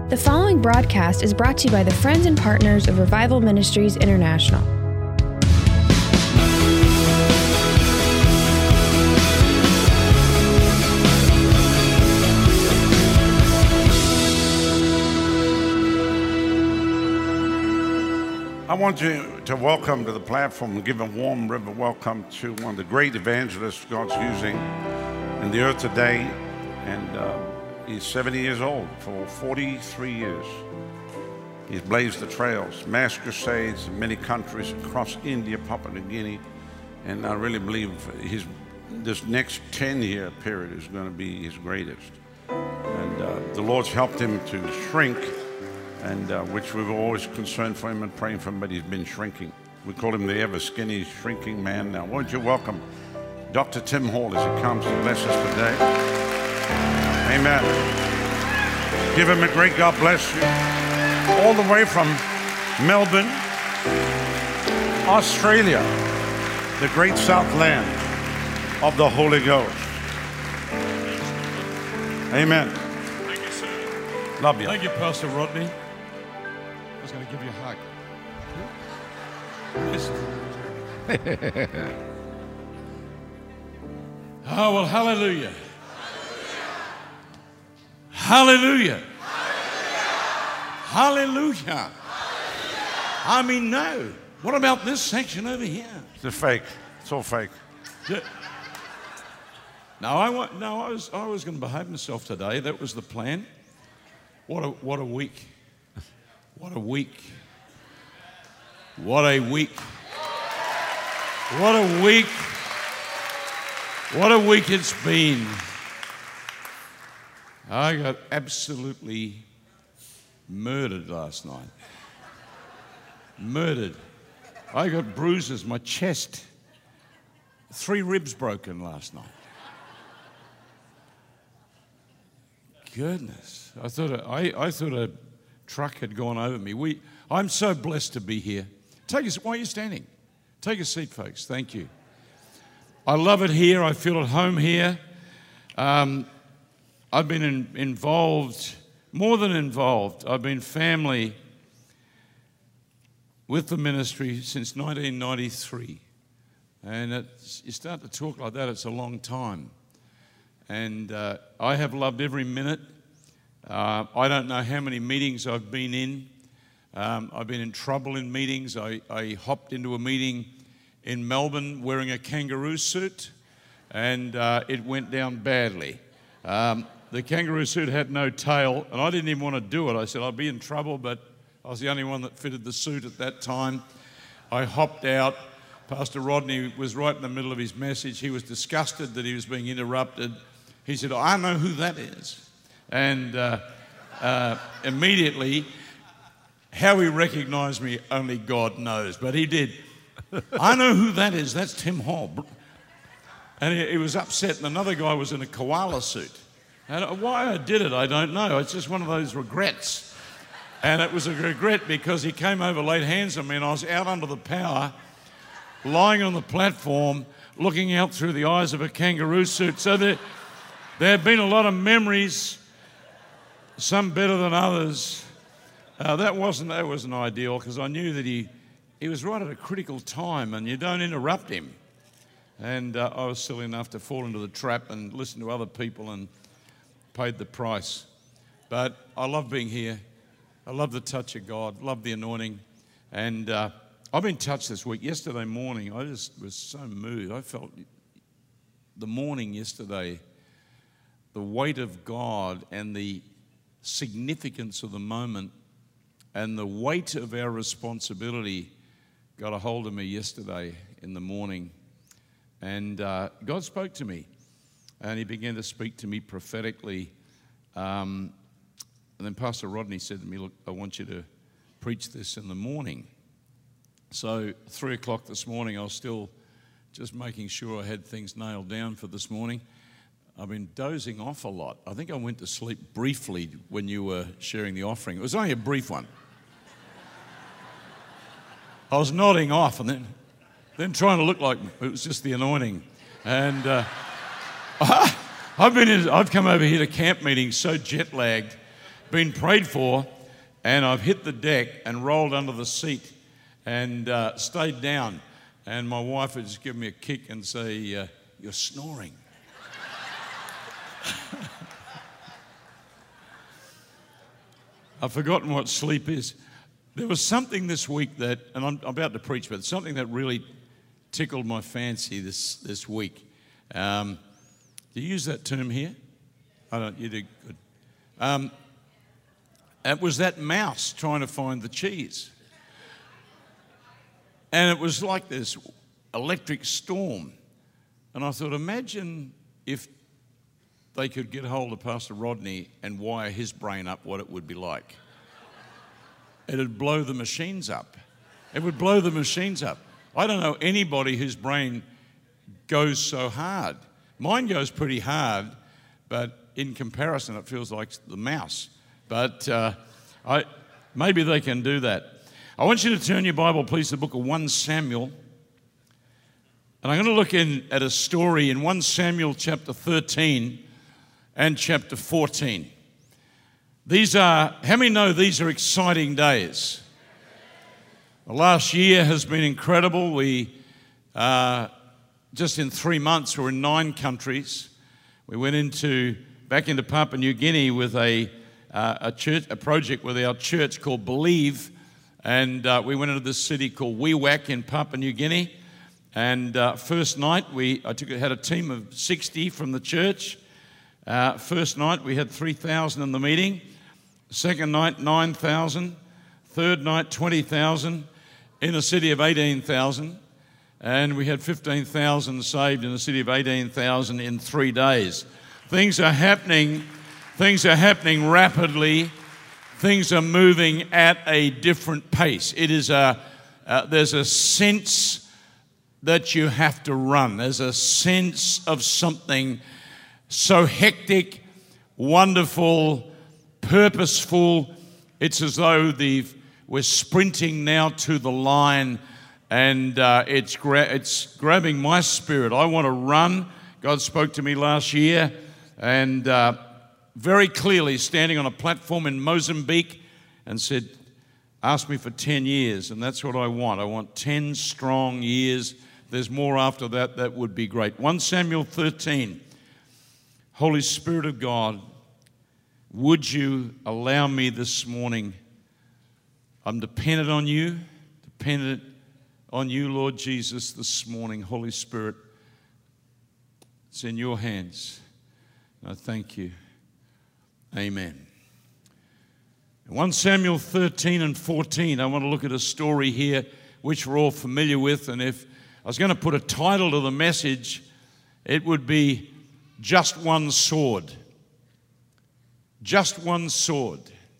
The following broadcast is brought to you by the friends and partners of Revival Ministries International. I want you to welcome to the platform and give a warm river welcome to one of the great evangelists God's using in the earth today. And he's 70 years old. For 43 years, he's blazed the trails, mass crusades in many countries across India, Papua New Guinea. And I really believe this next 10-year period is going to be his greatest. And the Lord's helped him to shrink, and which we've always concerned for him and praying for him, but he's been shrinking. We call him the ever skinny, shrinking man now. Won't you welcome Dr. Tim Hall as he comes to bless us today. Amen. Give him a great God bless you. All the way from Melbourne, Australia, the great south land of the Holy Ghost. Amen. Thank you, sir. Love you. Thank you, Pastor Rodney. I was going to give you a hug. Yes. Oh, well, hallelujah. Hallelujah. Hallelujah. I mean, no. What about this section over here? It's a fake. It's all fake. No, I was going to behave myself today. That was the plan. What a week. What a week. What a week. What a week. What a week it's been. I got absolutely murdered last night. Murdered. I got bruises, my chest. 3 ribs broken last night. Goodness. I thought a truck had gone over me. I'm so blessed to be here. Why are you standing? Take a seat, folks. Thank you. I love it here. I feel at home here. I've been involved, more than involved. I've been family with the ministry since 1993. And you start to talk like that, it's a long time. And I have loved every minute. I don't know how many meetings I've been in. I've been in trouble in meetings. I hopped into a meeting in Melbourne wearing a kangaroo suit, and it went down badly. The kangaroo suit had no tail, and I didn't even want to do it. I said I'd be in trouble, but I was the only one that fitted the suit at that time. I hopped out. Pastor Rodney was right in the middle of his message. He was disgusted that he was being interrupted. He said, I know who that is. And immediately, how he recognized me, only God knows, but he did. I know who that is. That's Tim Hall. And he was upset, and another guy was in a koala suit. And why I did it, I don't know. It's just one of those regrets. And it was a regret because he came over, laid hands on me, and I was out under the power, lying on the platform, looking out through the eyes of a kangaroo suit. So there have been a lot of memories, some better than others. That wasn't ideal, because I knew that he was right at a critical time, and you don't interrupt him. And I was silly enough to fall into the trap and listen to other people and paid the price. But I love being here. I love the touch of God, love the anointing. And I've been touched this week. Yesterday morning, I just was so moved. I felt the morning yesterday, the weight of God and the significance of the moment and the weight of our responsibility got a hold of me yesterday in the morning. And God spoke to me, and he began to speak to me prophetically. And then Pastor Rodney said to me, look, I want you to preach this in the morning. So 3 o'clock this morning, I was still just making sure I had things nailed down for this morning. I've been dozing off a lot. I think I went to sleep briefly when you were sharing the offering. It was only a brief one. I was nodding off and then trying to look like it was just the anointing. And I've come over here to camp meetings so jet lagged been prayed for, and I've hit the deck and rolled under the seat and stayed down. And my wife would just give me a kick and say, "You're snoring." I've forgotten what sleep is. There was something this week that, and I'm about to preach, but something that really tickled my fancy this week. Do you use that term here? I don't. You do good. It was that mouse trying to find the cheese. And it was like this electric storm. And I thought, imagine if they could get hold of Pastor Rodney and wire his brain up, what it would be like. It'd blow the machines up. It would blow the machines up. I don't know anybody whose brain goes so hard. Mine goes pretty hard, but in comparison, it feels like the mouse. But maybe they can do that. I want you to turn your Bible, please, to the book of 1 Samuel. And I'm going to look at a story in 1 Samuel chapter 13 and chapter 14. How many know these are exciting days? The last year has been incredible. We, just in 3 months, we're in 9 countries. We went back into Papua New Guinea with a project with our church called Believe. And we went into this city called Wewak in Papua New Guinea. And first night, had a team of 60 from the church. First night, we had 3,000 in the meeting. Second night, 9,000. Third night, 20,000 in a city of 18,000. And we had 15,000 saved in a city of 18,000 in 3 days. Things are happening rapidly. Things are moving at a different pace. It is there's a sense that you have to run. There's a sense of something so hectic, wonderful, purposeful. It's as though we're sprinting now to the line, and it's grabbing my spirit. I want to run. God spoke to me last year, and very clearly standing on a platform in Mozambique and said, ask me for 10 years, and that's what I want. I want 10 strong years. There's more after that. That would be great. 1 Samuel 13. Holy Spirit of God, would you allow me this morning? I'm dependent on you, Lord Jesus, this morning. Holy Spirit, it's in your hands. And I thank you. Amen. 1 Samuel 13 and 14, I want to look at a story here which we're all familiar with. And if I was going to put a title to the message, it would be Just One Sword. Just one sword.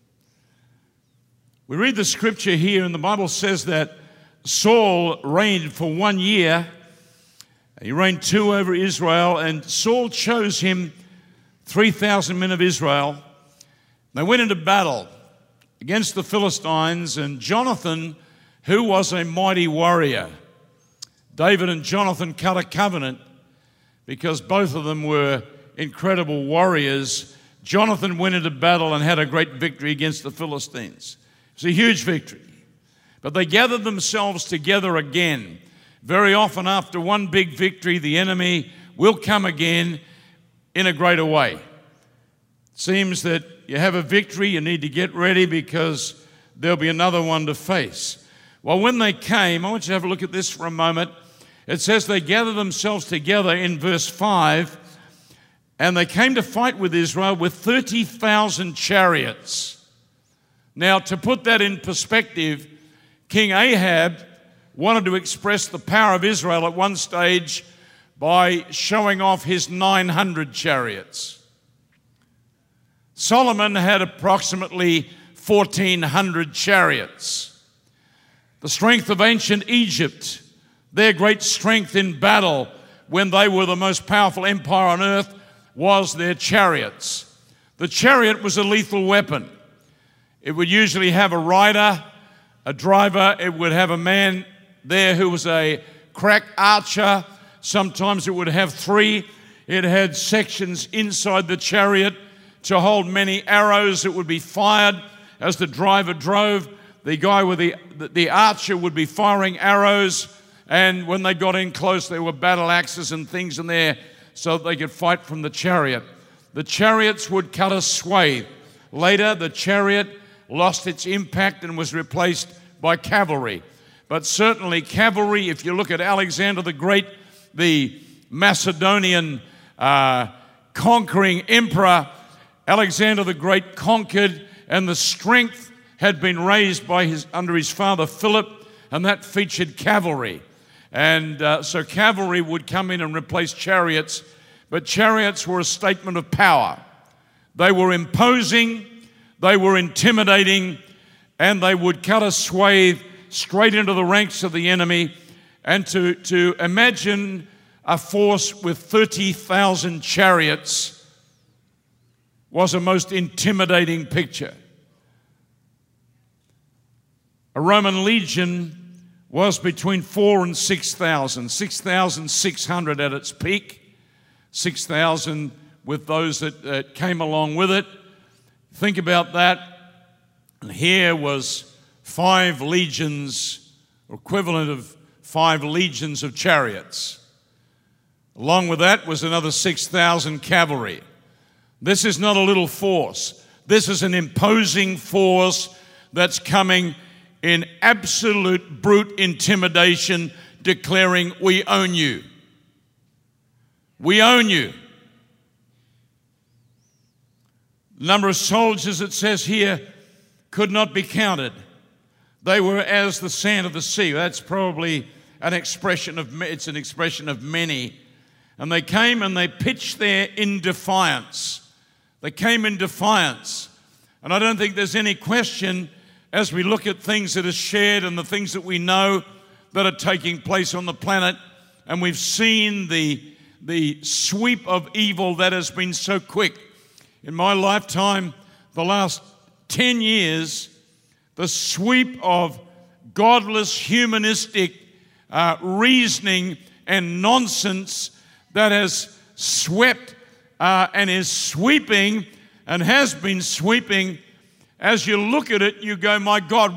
We read the scripture here, and the Bible says that Saul reigned for 1 year. He reigned 2 over Israel, and Saul chose him 3,000 men of Israel. They went into battle against the Philistines, and Jonathan, who was a mighty warrior, David and Jonathan cut a covenant because both of them were incredible warriors. Jonathan went into battle and had a great victory against the Philistines. It was a huge victory. But they gathered themselves together again. Very often after one big victory, the enemy will come again in a greater way. It seems that you have a victory, you need to get ready because there'll be another one to face. Well, when they came, I want you to have a look at this for a moment. It says they gathered themselves together in verse 5, and they came to fight with Israel with 30,000 chariots. Now, to put that in perspective, King Ahab wanted to express the power of Israel at one stage by showing off his 900 chariots. Solomon had approximately 1,400 chariots. The strength of ancient Egypt, their great strength in battle when they were the most powerful empire on earth, was their chariots. The chariot was a lethal weapon. It would usually have a rider, a driver. It would have a man there who was a crack archer. Sometimes it would have 3. It had sections inside the chariot to hold many arrows that would be fired as the driver drove. The guy with the archer would be firing arrows, and when they got in close, there were battle axes and things in there so that they could fight from the chariot. The chariots would cut a swathe. Later, the chariot lost its impact and was replaced by cavalry. But certainly cavalry, if you look at Alexander the Great, the Macedonian conquering emperor, Alexander the Great conquered, and the strength had been raised by under his father Philip, and that featured cavalry. And so cavalry would come in and replace chariots, but chariots were a statement of power. They were imposing, they were intimidating, and they would cut a swathe straight into the ranks of the enemy. And to imagine a force with 30,000 chariots was a most intimidating picture. A Roman legion was between 4,000 and 6,000, 6,600 at its peak, 6,000 with those that came along with it. Think about that. And here was 5 legions, equivalent of 5 legions of chariots. Along with that was another 6,000 cavalry. This is not a little force. This is an imposing force that's coming in absolute brute intimidation, declaring, "We own you. We own you." The number of soldiers, it says here, could not be counted. They were as the sand of the sea. That's probably an expression of many. And they came and they pitched there in defiance. They came in defiance. And I don't think there's any question, as we look at things that are shared and the things that we know that are taking place on the planet, and we've seen the sweep of evil that has been so quick. In my lifetime, the last 10 years, the sweep of godless, humanistic reasoning and nonsense that has swept and is sweeping and has been sweeping. As you look at it, you go, my God,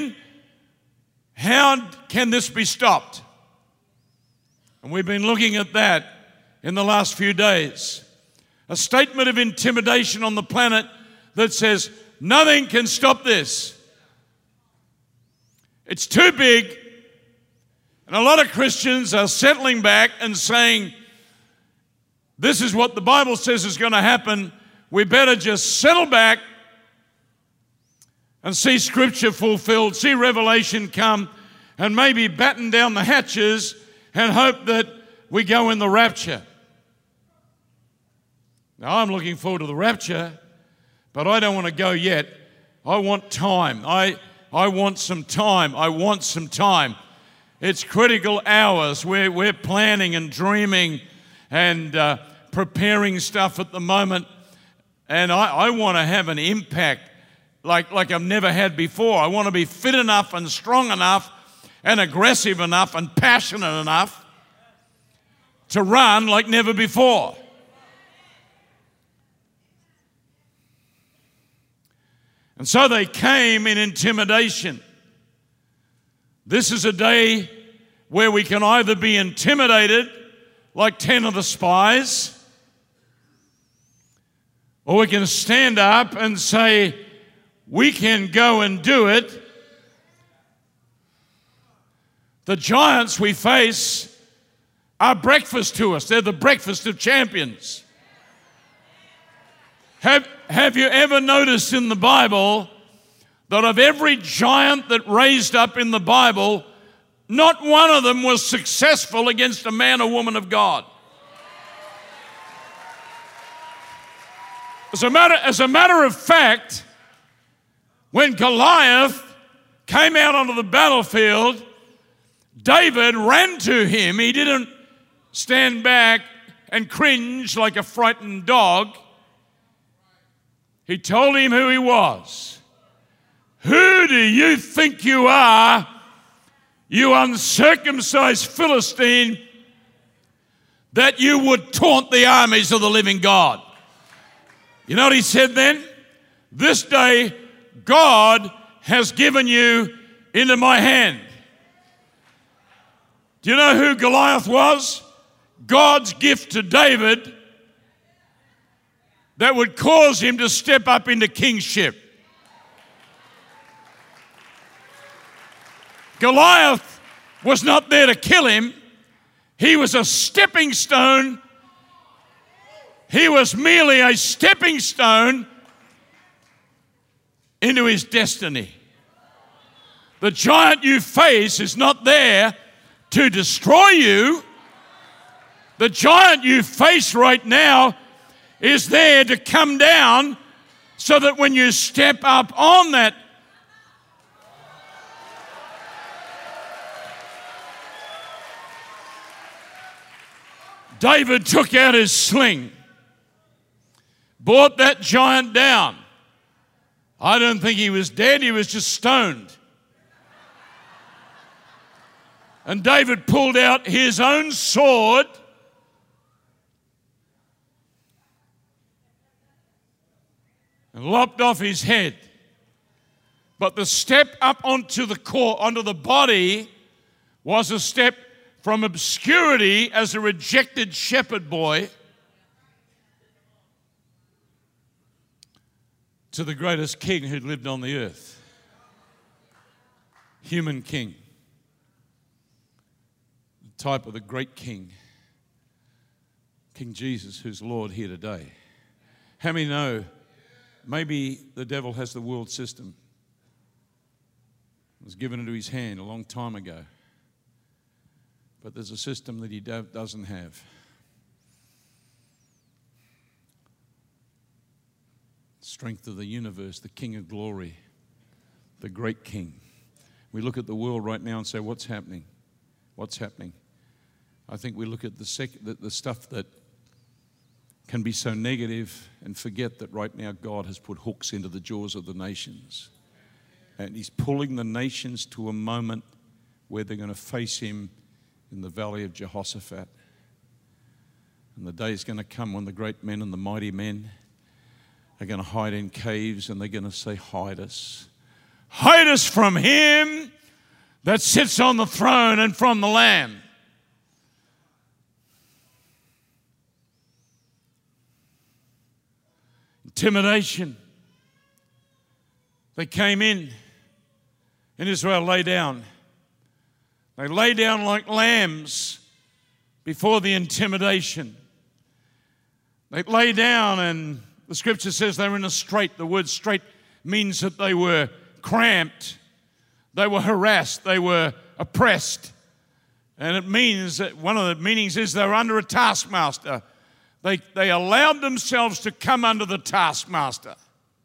how can this be stopped? And we've been looking at that in the last few days. A statement of intimidation on the planet that says, nothing can stop this. It's too big. And a lot of Christians are settling back and saying, this is what the Bible says is going to happen. We better just settle back and see Scripture fulfilled, see Revelation come, and maybe batten down the hatches and hope that we go in the rapture. Now, I'm looking forward to the rapture, but I don't want to go yet. I want time. I want some time. I want some time. It's critical hours. We're planning and dreaming and preparing stuff at the moment, and I want to have an impact like I've never had before. I want to be fit enough and strong enough and aggressive enough and passionate enough to run like never before. And so they came in intimidation. This is a day where we can either be intimidated like 10 of the spies, or we can stand up and say, we can go and do it. The giants we face are breakfast to us. They're the breakfast of champions. Have you ever noticed in the Bible that of every giant that raised up in the Bible, not one of them was successful against a man or woman of God? As a matter of fact, when Goliath came out onto the battlefield, David ran to him. He didn't stand back and cringe like a frightened dog. He told him who he was. Who do you think you are, you uncircumcised Philistine, that you would taunt the armies of the living God? You know what he said then? This day God has given you into my hand. Do you know who Goliath was? God's gift to David that would cause him to step up into kingship. Goliath was not there to kill him. He was a stepping stone. He was merely a stepping stone into his destiny. The giant you face is not there to destroy you. The giant you face right now is there to come down so that when you step up on that, David took out his sling, brought that giant down. I don't think he was dead, he was just stoned. And David pulled out his own sword and lopped off his head. But the step up onto the body was a step from obscurity as a rejected shepherd boy to the greatest king who'd lived on the earth. Human king. The type of the great king. King Jesus, who's Lord here today. How many know maybe the devil has the world system? It was given into his hand a long time ago. But there's a system that he doesn't have. Strength of the universe, the King of glory, the great King. We look at the world right now and say, what's happening? What's happening? I think we look at the stuff that can be so negative and forget that right now God has put hooks into the jaws of the nations. And he's pulling the nations to a moment where they're going to face him in the valley of Jehoshaphat. And the day is going to come when the great men and the mighty men are going to hide in caves and they're going to say, hide us. Hide us from him that sits on the throne and from the Lamb. Intimidation. They came in and Israel lay down. They lay down like lambs before the intimidation. They lay down and the scripture says they were in a strait. The word strait means that they were cramped. They were harassed. They were oppressed. And it means that one of the meanings is they were under a taskmaster. They allowed themselves to come under the taskmaster.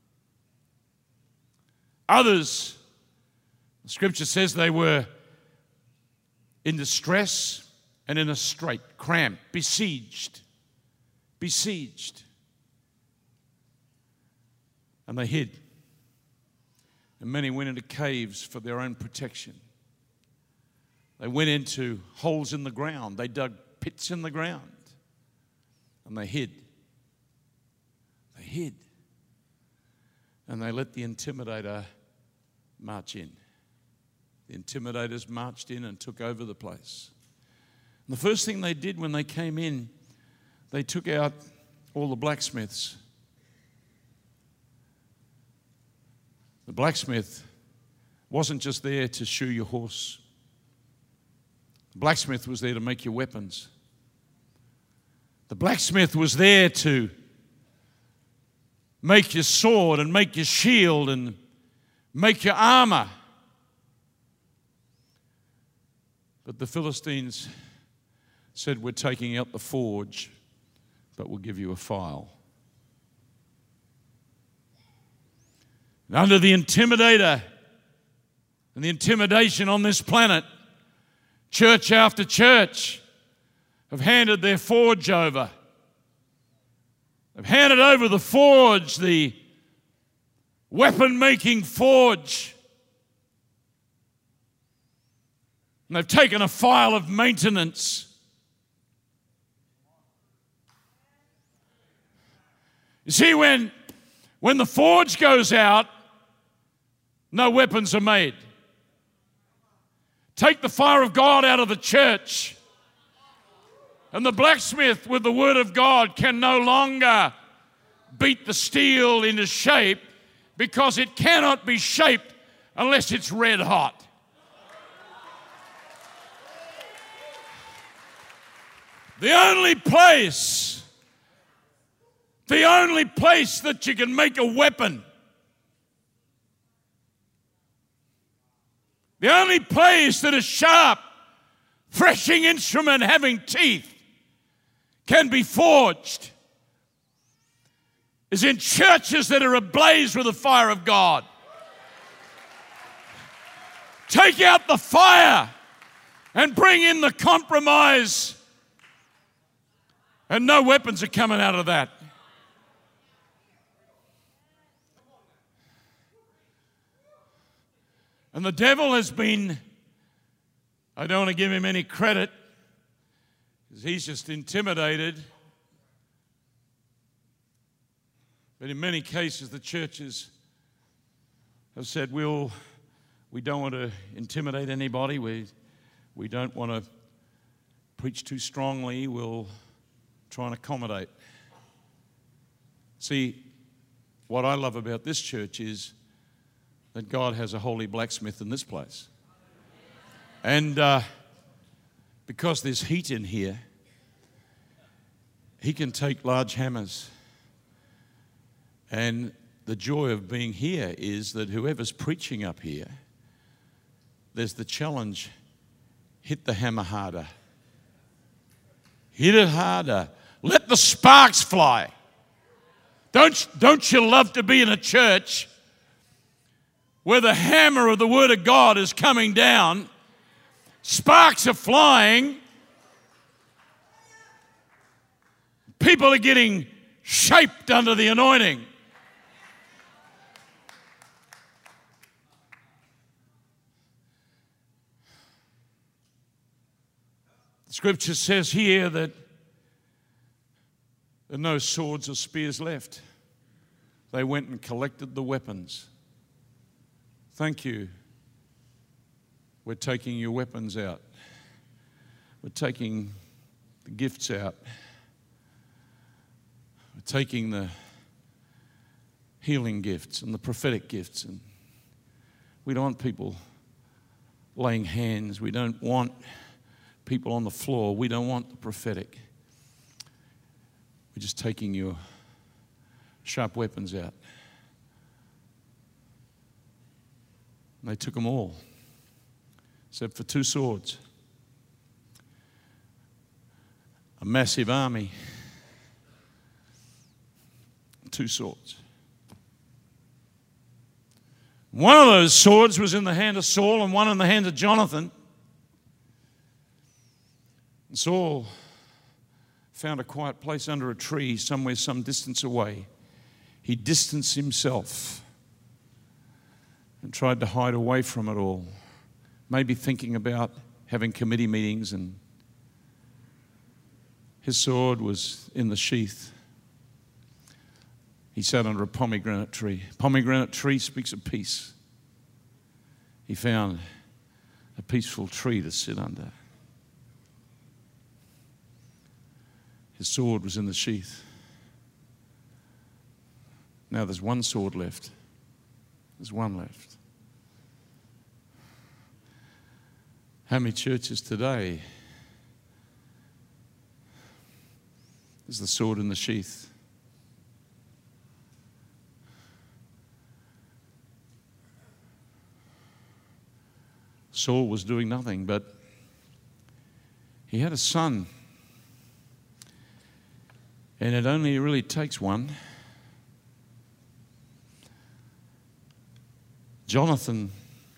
Others, the scripture says they were in distress and in a strait, cramped, besieged. And they hid. And many went into caves for their own protection. They went into holes in the ground. They dug pits in the ground. And they hid. They hid. And they let the intimidator march in. The intimidators marched in and took over the place. And the first thing they did when they came in, they took out all the blacksmiths. The blacksmith wasn't just there to shoe your horse. The blacksmith was there to make your weapons. The blacksmith was there to make your sword and make your shield and make your armor. But the Philistines said, we're taking out the forge, but we'll give you a file. And under the intimidator and the intimidation on this planet, church after church have handed their forge over. They've handed over the forge, the weapon-making forge. And they've taken a file of maintenance. You see, when When the forge goes out, no weapons are made. Take the fire of God out of the church, and the blacksmith with the word of God can no longer beat the steel into shape, because it cannot be shaped unless it's red hot. The only place that you can make a weapon, the only place that a sharp, threshing instrument having teeth can be forged, is in churches that are ablaze with the fire of God. Take out the fire and bring in the compromise, and no weapons are coming out of that. And the devil has been, I don't want to give him any credit, because he's just intimidated. But in many cases, the churches have said, we don't want to intimidate anybody. We don't want to preach too strongly. We'll try and accommodate. See, what I love about this church is that God has a holy blacksmith in this place. And because there's heat in here, he can take large hammers. And the joy of being here is that whoever's preaching up here, there's the challenge, hit the hammer harder. Hit it harder. Let the sparks fly. Don't you love to be in a church where the hammer of the Word of God is coming down, sparks are flying, people are getting shaped under the anointing? The Scripture says here that there are no swords or spears left. They went and collected the weapons. Thank you. We're taking your weapons out. We're taking the gifts out. We're taking the healing gifts and the prophetic gifts. And we don't want people laying hands. We don't want people on the floor. We don't want the prophetic. We're just taking your sharp weapons out. And they took them all, except for 2 swords. A massive army, 2 swords. One of those swords was in the hand of Saul and one in the hand of Jonathan. And Saul found a quiet place under a tree somewhere some distance away. He distanced himself and tried to hide away from it all, maybe thinking about having committee meetings, and his sword was in the sheath. He sat under a pomegranate tree. Pomegranate tree speaks of peace. He found a peaceful tree to sit under. His sword was in the sheath. Now there's 1 sword left. There's 1 left. How many churches today is the sword in the sheath? Saul was doing nothing, but he had a son. And it only really takes one. Jonathan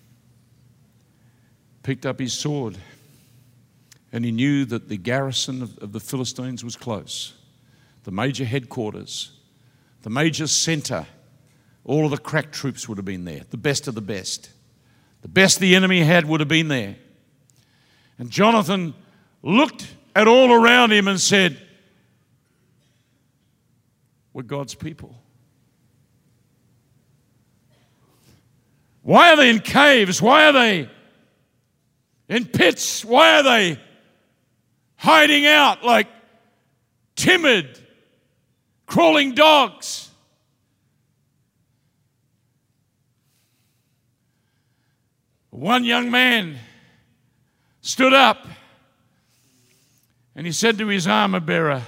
picked up his sword, and he knew that the garrison of the Philistines was close. The major headquarters, the major center, all of the crack troops would have been there, the best of the best. The best the enemy had would have been there. And Jonathan looked at all around him and said, "We're God's people. Why are they in caves? Why are they in pits? Why are they hiding out like timid, crawling dogs? One young man stood up and he said to his armor bearer,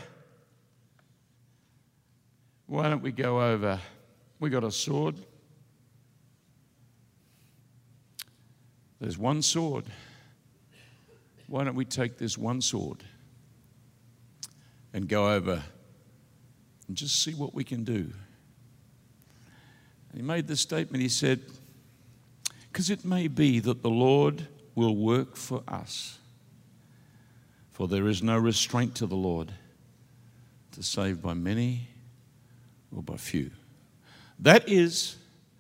"Why don't we go over? We got a sword. There's one sword. Why don't we take this one sword and go over and just see what we can do?" And he made this statement. He said, "Because it may be that the Lord will work for us, for there is no restraint to the Lord to save by many or by few." That is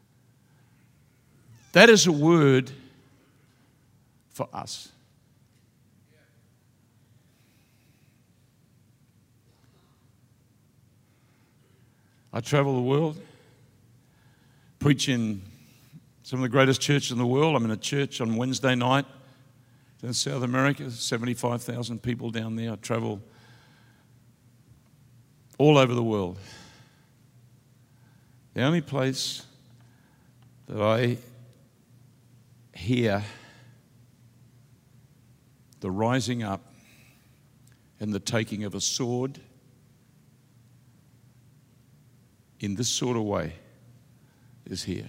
a word for us. I travel the world, preach in some of the greatest churches in the world. I'm in a church on Wednesday night in South America, 75,000 people down there. I travel all over the world. The only place that I hear the rising up and the taking of a sword in this sort of way is here.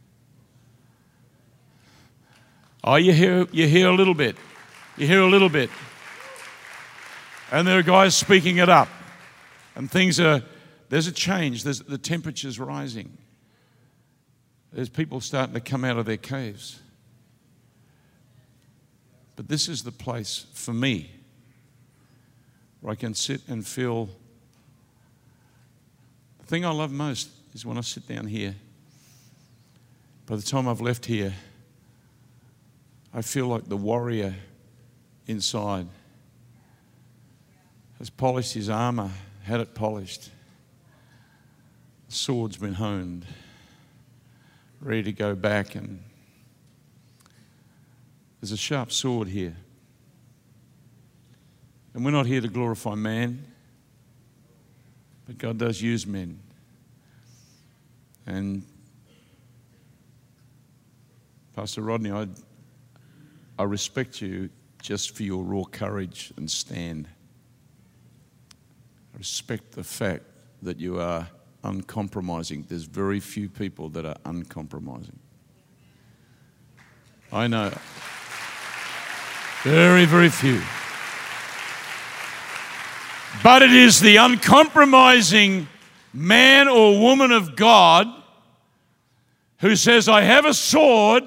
Oh, you hear a little bit. You hear a little bit. And there are guys speaking it up. And there's a change. The temperature's rising. There's people starting to come out of their caves. But this is the place for me where I can sit and feel. The thing I love most is when I sit down here. By the time I've left here, I feel like the warrior inside has polished his armor, had it polished. The sword's been honed, ready to go back, and there's a sharp sword here. And we're not here to glorify man, but God does use men. And Pastor Rodney, I respect you just for your raw courage and stand. I respect the fact that you are uncompromising. There's very few people that are uncompromising. I know. Very, very few. But it is the uncompromising man or woman of God who says, "I have a sword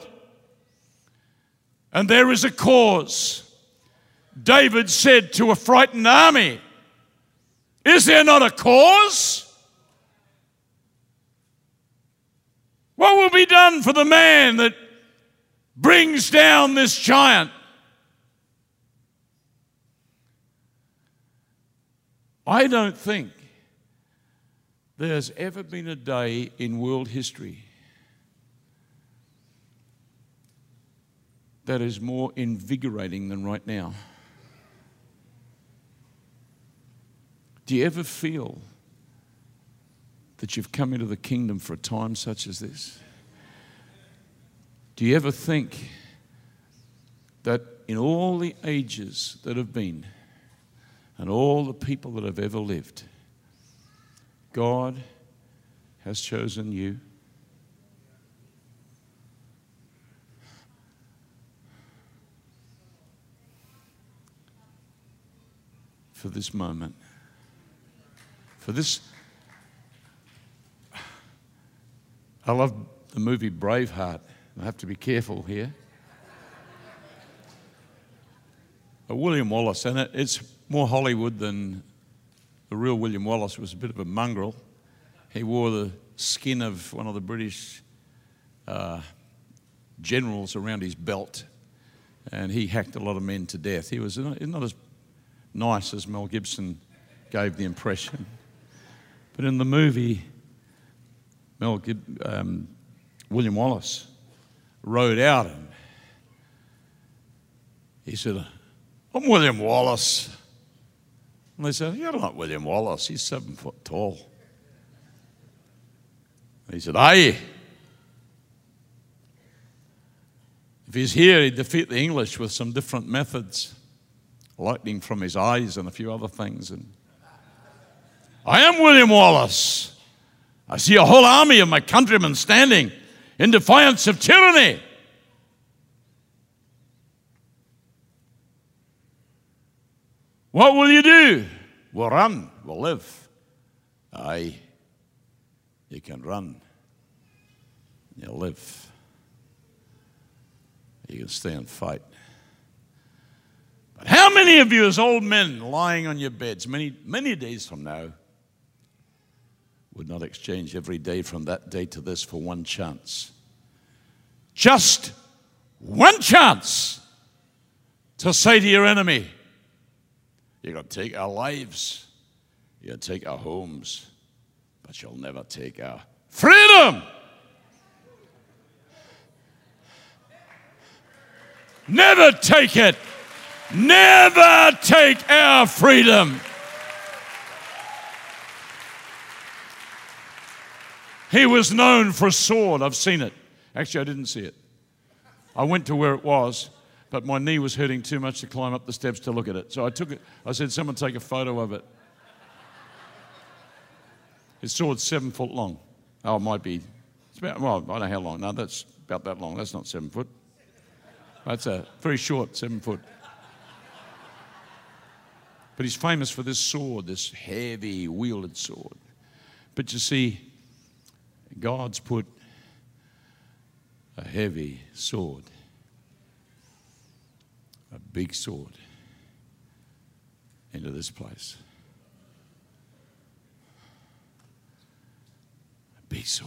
and there is a cause." David said to a frightened army, "Is there not a cause? What will be done for the man that brings down this giant?" I don't think there's ever been a day in world history that is more invigorating than right now. Do you ever feel that you've come into the kingdom for a time such as this? Do you ever think that in all the ages that have been and all the people that have ever lived, God has chosen you? For this moment. For this. I love the movie Braveheart. I have to be careful here. William Wallace, and it's more Hollywood than the real William Wallace. Was a bit of a mongrel. He wore the skin of one of the British generals around his belt, and he hacked a lot of men to death. He was not as nice as Mel Gibson gave the impression. But in the movie, William Wallace rode out, and he said, "I'm William Wallace." And they said, "You're not William Wallace. He's 7 foot tall." And he said, "Aye. If he's here, he'd defeat the English with some different methods, lightning from his eyes and a few other things. And I am William Wallace. I see a whole army of my countrymen standing in defiance of tyranny. What will you do?" "We'll run, we'll live." "Aye, you can run, you'll live. You can stay and fight. But how many of you as old men lying on your beds many days from now would not exchange every day from that day to this for one chance? Just one chance to say to your enemy, "You're going to take our lives, you're going to take our homes, but you'll never take our freedom." Never take it. Never take our freedom. He was known for a sword. I've seen it. Actually, I didn't see it. I went to where it was, but my knee was hurting too much to climb up the steps to look at it. So I took it. I said, "Someone take a photo of it." His sword's 7 foot long. Oh, it might be. It's about, well, I don't know how long. No, that's about that long. That's not 7 foot. That's a very short 7 foot. But he's famous for this sword, this heavy wielded sword. But you see, God's put a heavy sword, a big sword, into this place. A big sword.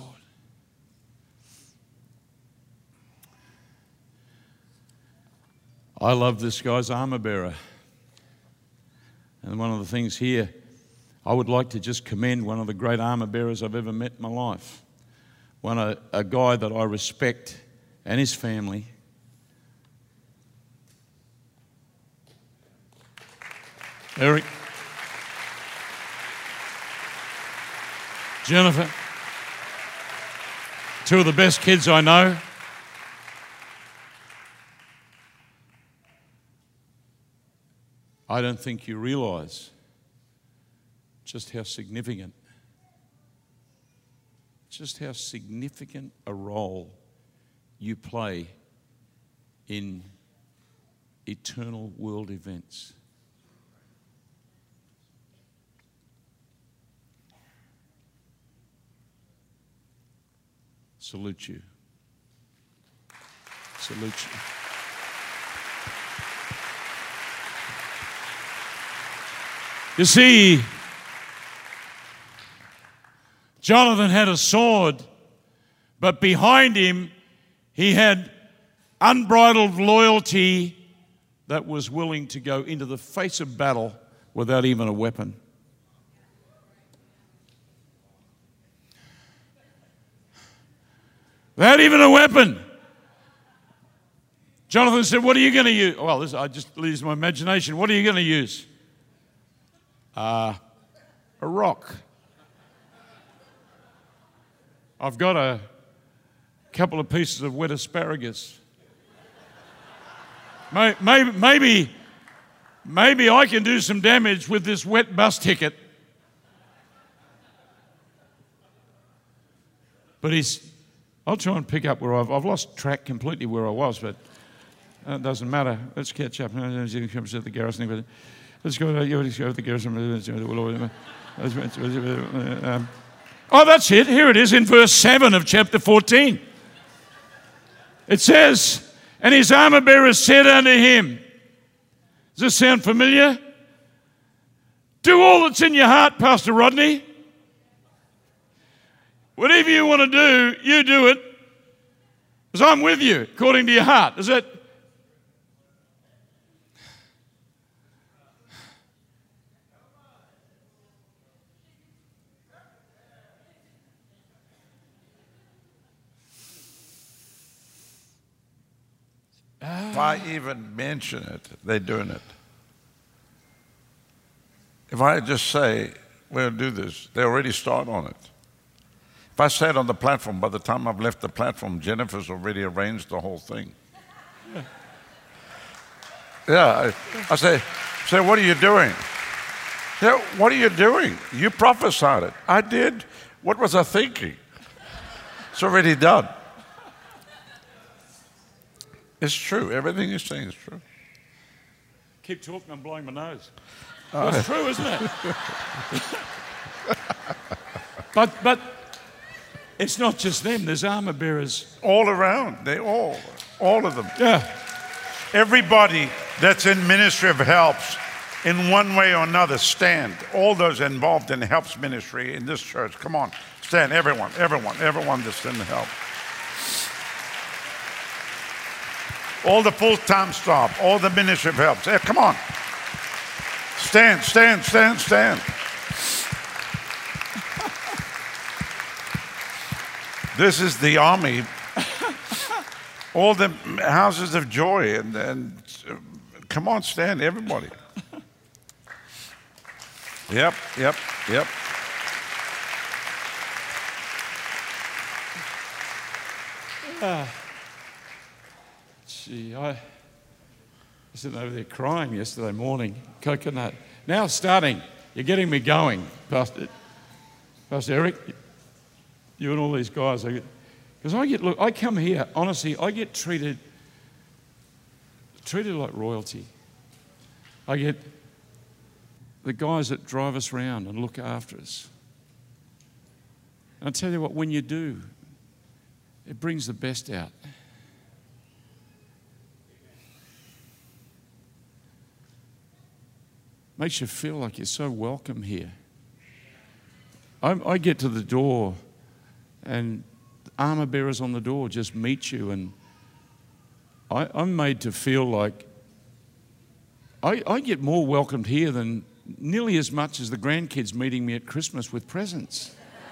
I love this guy's armor bearer. And one of the things here, I would like to just commend one of the great armor bearers I've ever met in my life. A guy that I respect, and his family. Eric. Jennifer. Two of the best kids I know. I don't think you realize just how significant a role you play in eternal world events. Salute you. Salute you. You see, Jonathan had a sword, but behind him he had unbridled loyalty that was willing to go into the face of battle without even a weapon. Without even a weapon. Jonathan said, "What are you going to use?" Well, I just leaves my imagination. "What are you going to use?" A rock. I've got a couple of pieces of wet asparagus. Maybe I can do some damage with this wet bus ticket. But I'll try and pick up where I've lost track completely where I was, but it doesn't matter. Let's catch up. The garrison. Let's go to the garrison. Oh, that's it. Here it is in verse 7 of chapter 14. It says, "And his armor bearer said unto him," does this sound familiar? Do all that's in your heart, Pastor Rodney. Whatever you want to do, you do it. Because I'm with you, according to your heart. Is it? If I even mention it, they're doing it. If I just say, we'll do this, they already start on it. If I say it on the platform, by the time I've left the platform, Jennifer's already arranged the whole thing. Yeah, I say, what are you doing? Yeah, what are you doing? You prophesied it. I did. What was I thinking? It's already done. It's true. Everything you're saying is true. Keep talking, I'm blowing my nose. Well, it's true, isn't it? But it's not just them. There's armor bearers all around. All of them. Yeah. Everybody that's in ministry of helps in one way or another, stand. All those involved in helps ministry in this church. Come on, stand. Everyone that's in the help. All the full-time staff, all the ministry of helps. Hey, come on. Stand. This is the army. All the houses of joy and come on, stand, everybody. Yep. Gee, I was sitting over there crying yesterday morning. Coconut. Now starting. You're getting me going, Pastor Eric. You and all these guys. Because I come here, honestly, I get treated like royalty. I get the guys that drive us around and look after us. And I tell you what, when you do, it brings the best out. Makes you feel like you're so welcome here. I get to the door and armor bearers on the door just meet you, and I'm made to feel like I get more welcomed here than nearly as much as the grandkids meeting me at Christmas with presents.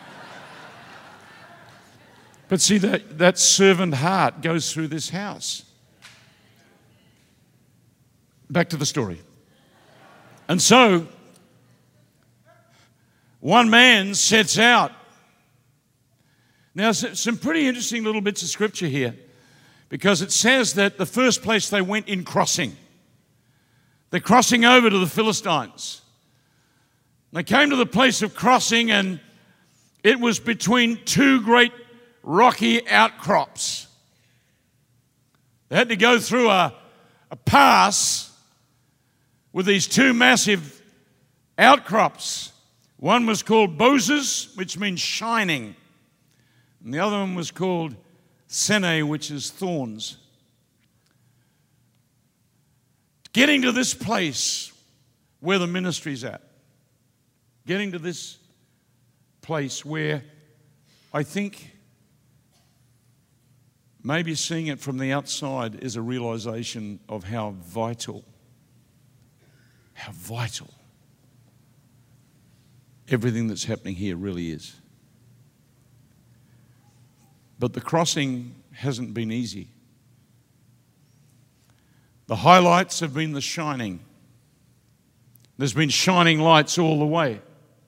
But see, that servant heart goes through this house. Back to the story. And so, one man sets out. Now, some pretty interesting little bits of scripture here, because it says that the first place they went in crossing. They're crossing over to the Philistines. They came to the place of crossing, and it was between two great rocky outcrops. They had to go through a pass with these two massive outcrops. One was called Bozez, which means shining. And the other one was called Sene, which is thorns. Getting to this place where the ministry's at. Getting to this place where I think maybe seeing it from the outside is a realization of how vital everything that's happening here really is. But the crossing hasn't been easy. The highlights have been the shining. There's been shining lights all the way.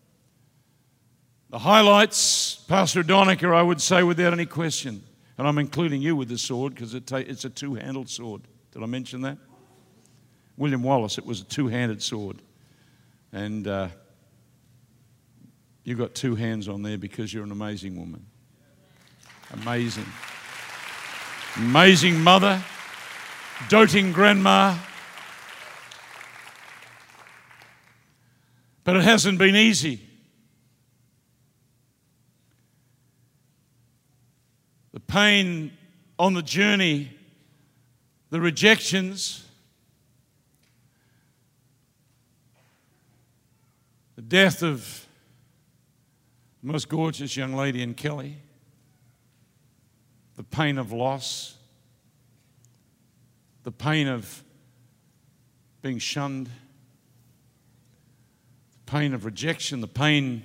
The highlights, Pastor Donica, I would say without any question, and I'm including you with the sword because it's a two-handled sword. Did I mention that? William Wallace, it was a two-handed sword. And you got two hands on there because you're an amazing woman. Amazing. Amazing mother, doting grandma. But it hasn't been easy. The pain on the journey, the rejections, the death of the most gorgeous young lady in Kelly, the pain of loss, the pain of being shunned, the pain of rejection, the pain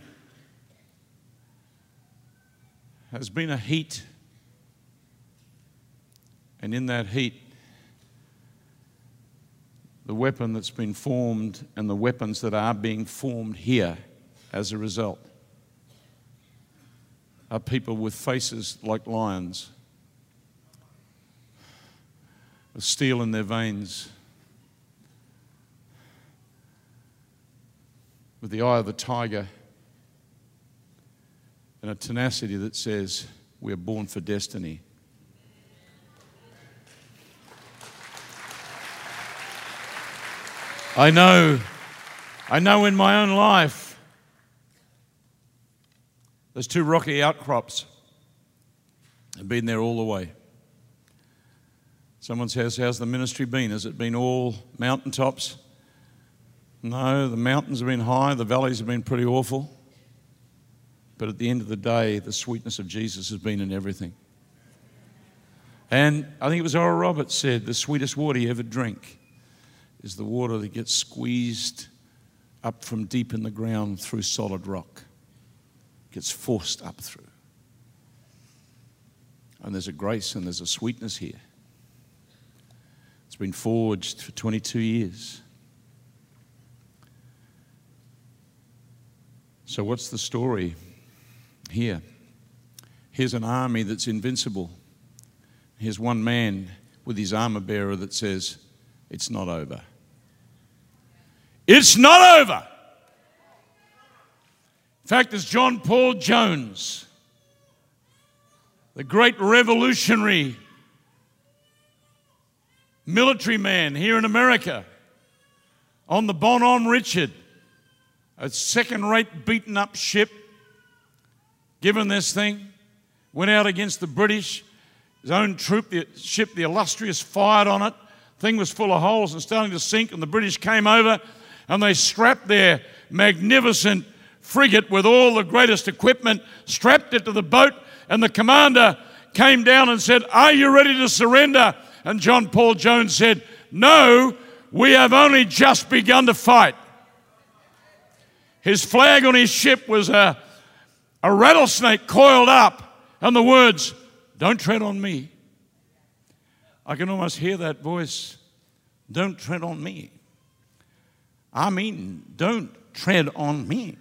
has been a heat. And in that heat, the weapon that's been formed and the weapons that are being formed here as a result are people with faces like lions, with steel in their veins, with the eye of the tiger, and a tenacity that says, we are born for destiny. I know in my own life, there's 2 rocky outcrops. I've been there all the way. Someone says, how's the ministry been? Has it been all mountaintops? No, the mountains have been high, the valleys have been pretty awful. But at the end of the day, the sweetness of Jesus has been in everything. And I think it was Oral Roberts said, the sweetest water you ever drink is the water that gets squeezed up from deep in the ground through solid rock. Gets forced up through. And there's a grace and there's a sweetness here. It's been forged for 22 years. So what's the story here? Here's an army that's invincible. Here's one man with his armor bearer that says, it's not over. It's not over. In fact, it's John Paul Jones, the great revolutionary military man here in America, on the Bonhomme Richard, a second-rate beaten-up ship, given this thing, went out against the British. His own troop, the ship, the Illustrious, fired on it. The thing was full of holes and starting to sink, and the British came over and they strapped their magnificent frigate with all the greatest equipment, strapped it to the boat, and the commander came down and said, are you ready to surrender? And John Paul Jones said, no, we have only just begun to fight. His flag on his ship was a rattlesnake coiled up, and the words, don't tread on me. I can almost hear that voice, don't tread on me. I mean, don't tread on me.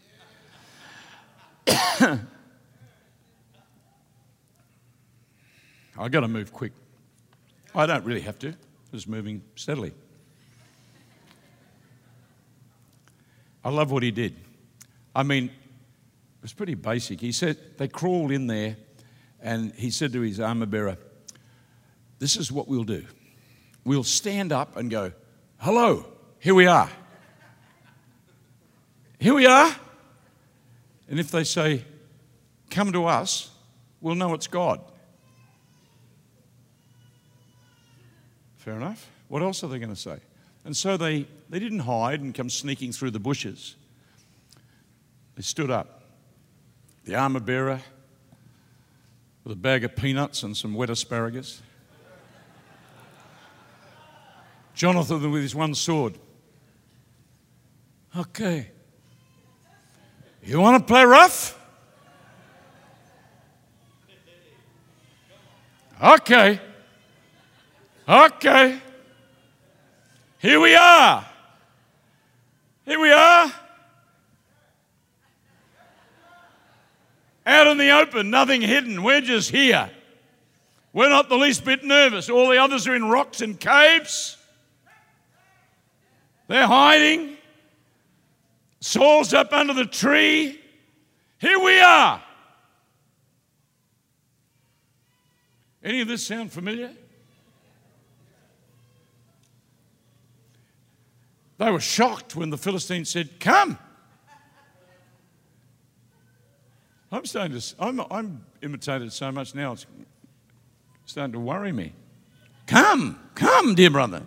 I've got to move quick. I don't really have to. Just moving steadily. I love what he did. I mean, it was pretty basic. He said, they crawled in there, and he said to his armor bearer, this is what we'll do. We'll stand up and go, hello, here we are. Here we are. And if they say, come to us, we'll know it's God. Fair enough. What else are they going to say? And so they didn't hide and come sneaking through the bushes. They stood up. The armor bearer with a bag of peanuts and some wet asparagus. Jonathan with his one sword. Okay. You want to play rough? Okay. Okay. Here we are. Here we are. Out in the open, nothing hidden. We're just here. We're not the least bit nervous. All the others are in rocks and caves. They're hiding. Saul's up under the tree. Here we are. Any of this sound familiar? They were shocked when the Philistines said, come. I'm imitated so much now, it's starting to worry me. Come, dear brother.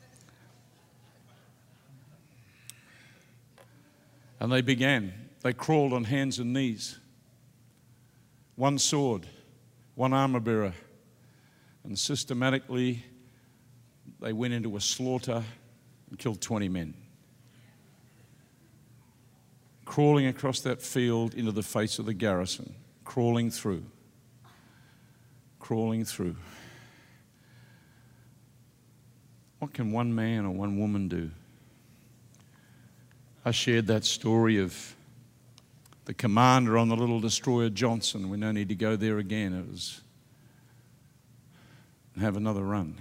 And they began. They crawled on hands and knees. One sword, one armor bearer. And systematically, they went into a slaughter and killed 20 men. Crawling across that field into the face of the garrison. Crawling through. I What can one man or one woman do? I shared that story of the commander on the little destroyer Johnson. We don't need to go there again. It was have another run.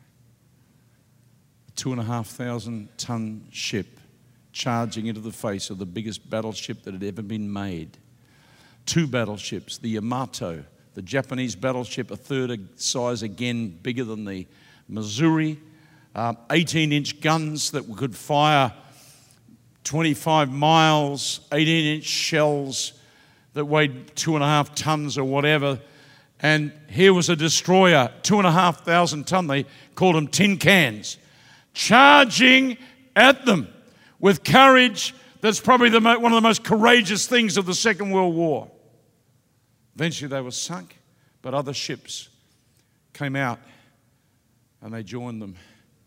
A 2,500-ton ship charging into the face of the biggest battleship that had ever been made. 2 battleships, the Yamato, the Japanese battleship, a third of size, again bigger than the Missouri, 18-inch guns that could fire 25 miles, 18-inch shells that weighed 2.5 tons or whatever. And here was a destroyer, 2,500 ton, they called them tin cans, charging at them with courage that's probably one of the most courageous things of the Second World War. Eventually they were sunk, but other ships came out and they joined them,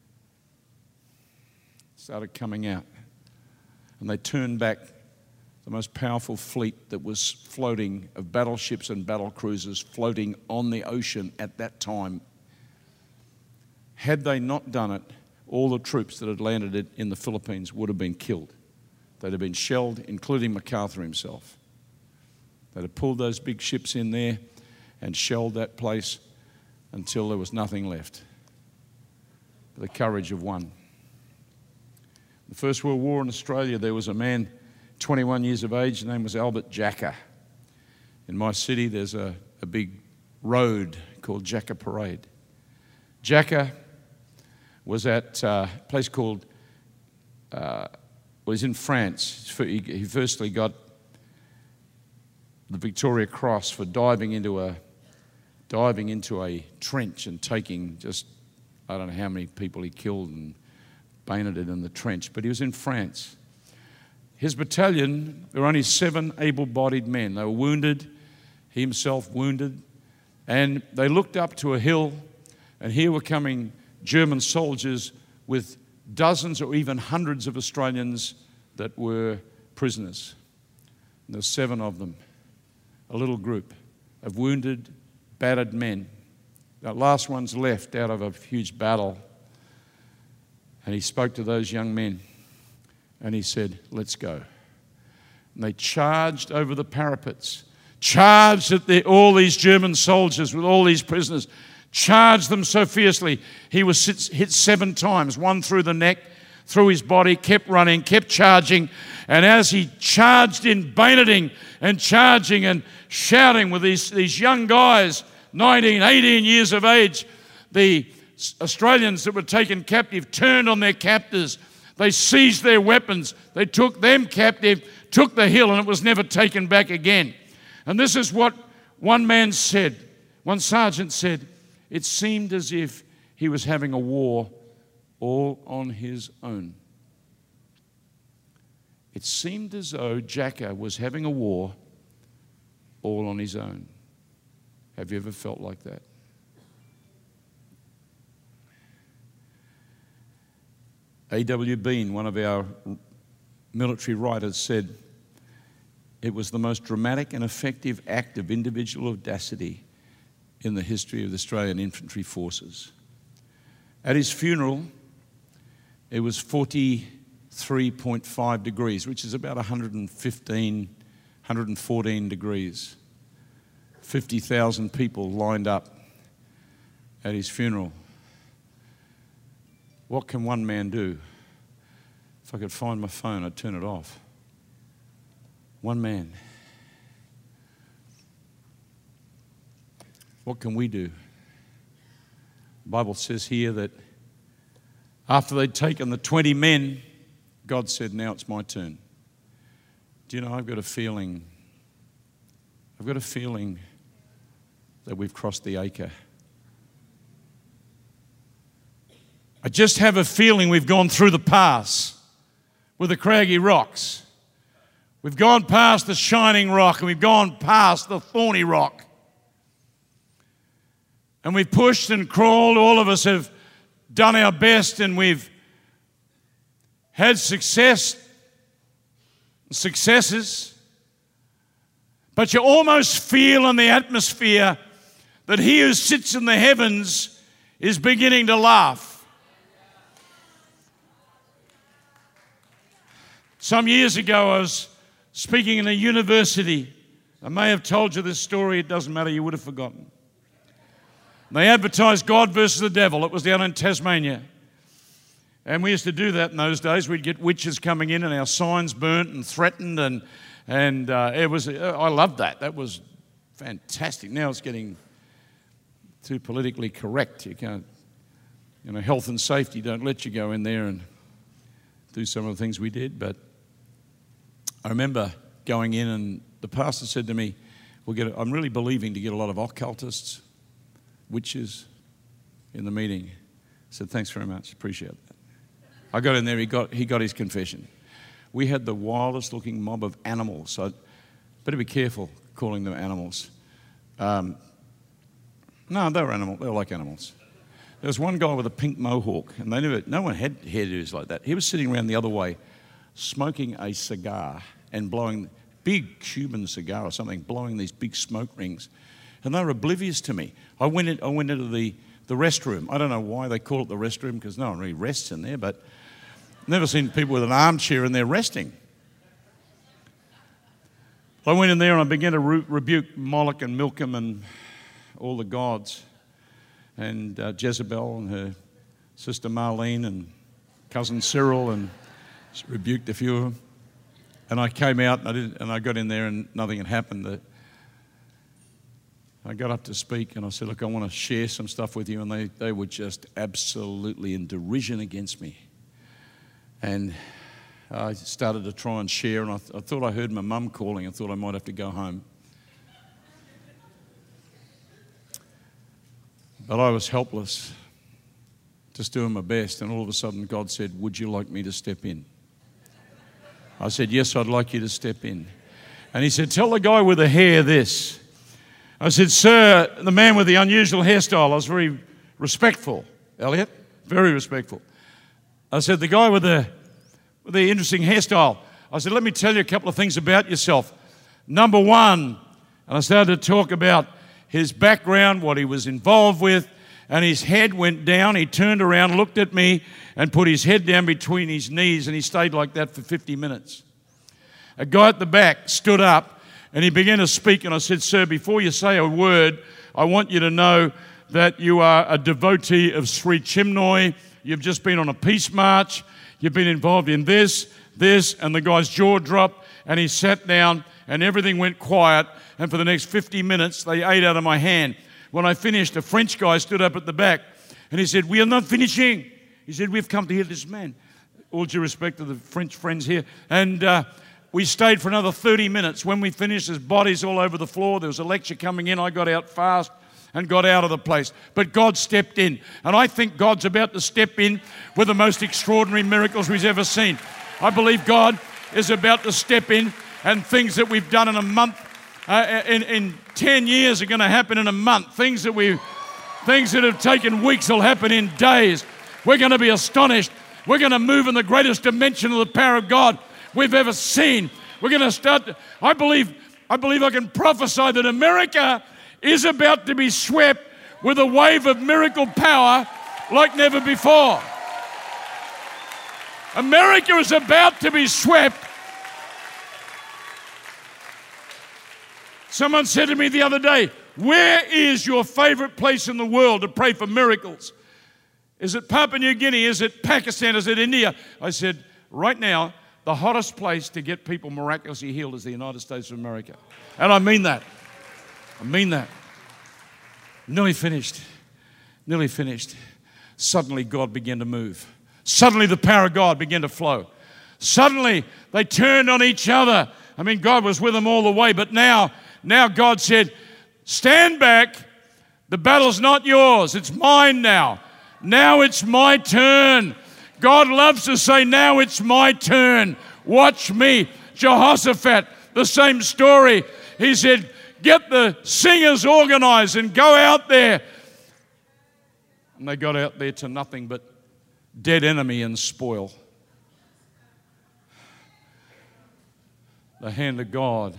started coming out. And they turned back the most powerful fleet that was floating, of battleships and battle cruisers floating on the ocean at that time. Had they not done it, all the troops that had landed in the Philippines would have been killed. They'd have been shelled, including MacArthur himself. They'd have pulled those big ships in there and shelled that place until there was nothing left. The courage of one. The First World War in Australia, there was a man, 21 years of age, his name was Albert Jacka. In my city, there's a big road called Jacka Parade. Jacka was at a place called, he's in France. He firstly got the Victoria Cross for diving into a trench and taking just, I don't know how many people he killed and bayoneted in the trench, but he was in France. His battalion, there were only 7 able-bodied men. They were wounded, he himself wounded, and they looked up to a hill, and here were coming German soldiers with dozens or even hundreds of Australians that were prisoners. And there were 7 of them, a little group of wounded, battered men. That last one's left out of a huge battle. And he spoke to those young men and he said, let's go. And they charged over the parapets, charged at all these German soldiers with all these prisoners, charged them so fiercely. He was hit 7 times, one through the neck, through his body, kept running, kept charging. And as he charged in, bayoneting and charging and shouting with these young guys, 19, 18 years of age, the Australians that were taken captive turned on their captors. They seized their weapons. They took them captive, took the hill, and it was never taken back again. And this is what one man said. One sergeant said, it seemed as if he was having a war all on his own. It seemed as though Jacka was having a war all on his own. Have you ever felt like that? A.W. Bean, one of our military writers, said, it was the most dramatic and effective act of individual audacity in the history of the Australian Infantry Forces. At his funeral, it was 43.5 degrees, which is about 114 degrees. 50,000 people lined up at his funeral. What can one man do? If I could find my phone, I'd turn it off. One man. What can we do? The Bible says here that after they'd taken the 20 men, God said, now it's my turn. Do you know, I've got a feeling that we've crossed the acre. I just have a feeling we've gone through the pass with the craggy rocks. We've gone past the shining rock and we've gone past the thorny rock. And we've pushed and crawled. All of us have done our best and we've had successes. But you almost feel in the atmosphere that he who sits in the heavens is beginning to laugh. Some years ago, I was speaking in a university. I may have told you this story. It doesn't matter. You would have forgotten. They advertised God versus the devil. It was down in Tasmania. And we used to do that in those days. We'd get witches coming in and our signs burnt and threatened. And it was, I loved that. That was fantastic. Now it's getting too politically correct. You can't, health and safety don't let you go in there and do some of the things we did. But I remember going in and the pastor said to me, I'm really believing to get a lot of occultists, witches in the meeting. I said, thanks very much, appreciate that. I got in there, he got his confession. We had the wildest looking mob of animals, so I'd better be careful calling them animals. No, they were animals, they were like animals. There was one guy with a pink mohawk, and no one had hairdos like that. He was sitting around the other way, smoking a cigar and blowing, big Cuban cigar or something, blowing these big smoke rings. And they were oblivious to me. I went into the restroom. I don't know why they call it the restroom, because no one really rests in there, but I've never seen people with an armchair in there resting. I went in there and I began to rebuke Moloch and Milcom and all the gods, and Jezebel and her sister Marlene and cousin Cyril, and rebuked a few of them. And I came out and I got in there and nothing had happened. I got up to speak and I said, look, I want to share some stuff with you. And they were just absolutely in derision against me. And I started to try and share, and I thought I heard my mum calling. I thought I might have to go home. But I was helpless, just doing my best. And all of a sudden God said, would you like me to step in? I said, yes, I'd like you to step in. And he said, tell the guy with the hair this. I said, sir, the man with the unusual hairstyle. I was very respectful, Elliot, very respectful. I said, the guy with the interesting hairstyle. I said, let me tell you a couple of things about yourself. Number one, and I started to talk about his background, what he was involved with, and his head went down. He turned around, looked at me, and put his head down between his knees, and he stayed like that for 50 minutes. A guy at the back stood up, and he began to speak, and I said, sir, before you say a word, I want you to know that you are a devotee of Sri Chinmoy. You've just been on a peace march. You've been involved in this, and the guy's jaw dropped, and he sat down, and everything went quiet, and for the next 50 minutes, they ate out of my hand. When I finished, a French guy stood up at the back, and he said, we are not finishing. He said, we've come to hear this man. All due respect to the French friends here. And we stayed for another 30 minutes. When we finished, there's bodies all over the floor. There was a lecture coming in. I got out fast and got out of the place. But God stepped in. And I think God's about to step in with the most extraordinary miracles we've ever seen. I believe God is about to step in, and things that we've done in a month, in 10 years are going to happen in a month. Things that have taken weeks will happen in days. We're going to be astonished. We're going to move in the greatest dimension of the power of God we've ever seen. We're going to start. I believe I can prophesy that America is about to be swept with a wave of miracle power like never before. America is about to be swept. Someone said to me the other day, where is your favorite place in the world to pray for miracles? Is it Papua New Guinea? Is it Pakistan? Is it India? I said, right now, the hottest place to get people miraculously healed is the United States of America. And I mean that. I mean that. Nearly finished. Suddenly God began to move. Suddenly the power of God began to flow. Suddenly they turned on each other. I mean, God was with them all the way, but now God said, stand back. The battle's not yours. It's mine now. Now it's my turn. God loves to say, now it's my turn. Watch me. Jehoshaphat, the same story. He said, get the singers organized and go out there. And they got out there to nothing but dead enemy and spoil. The hand of God.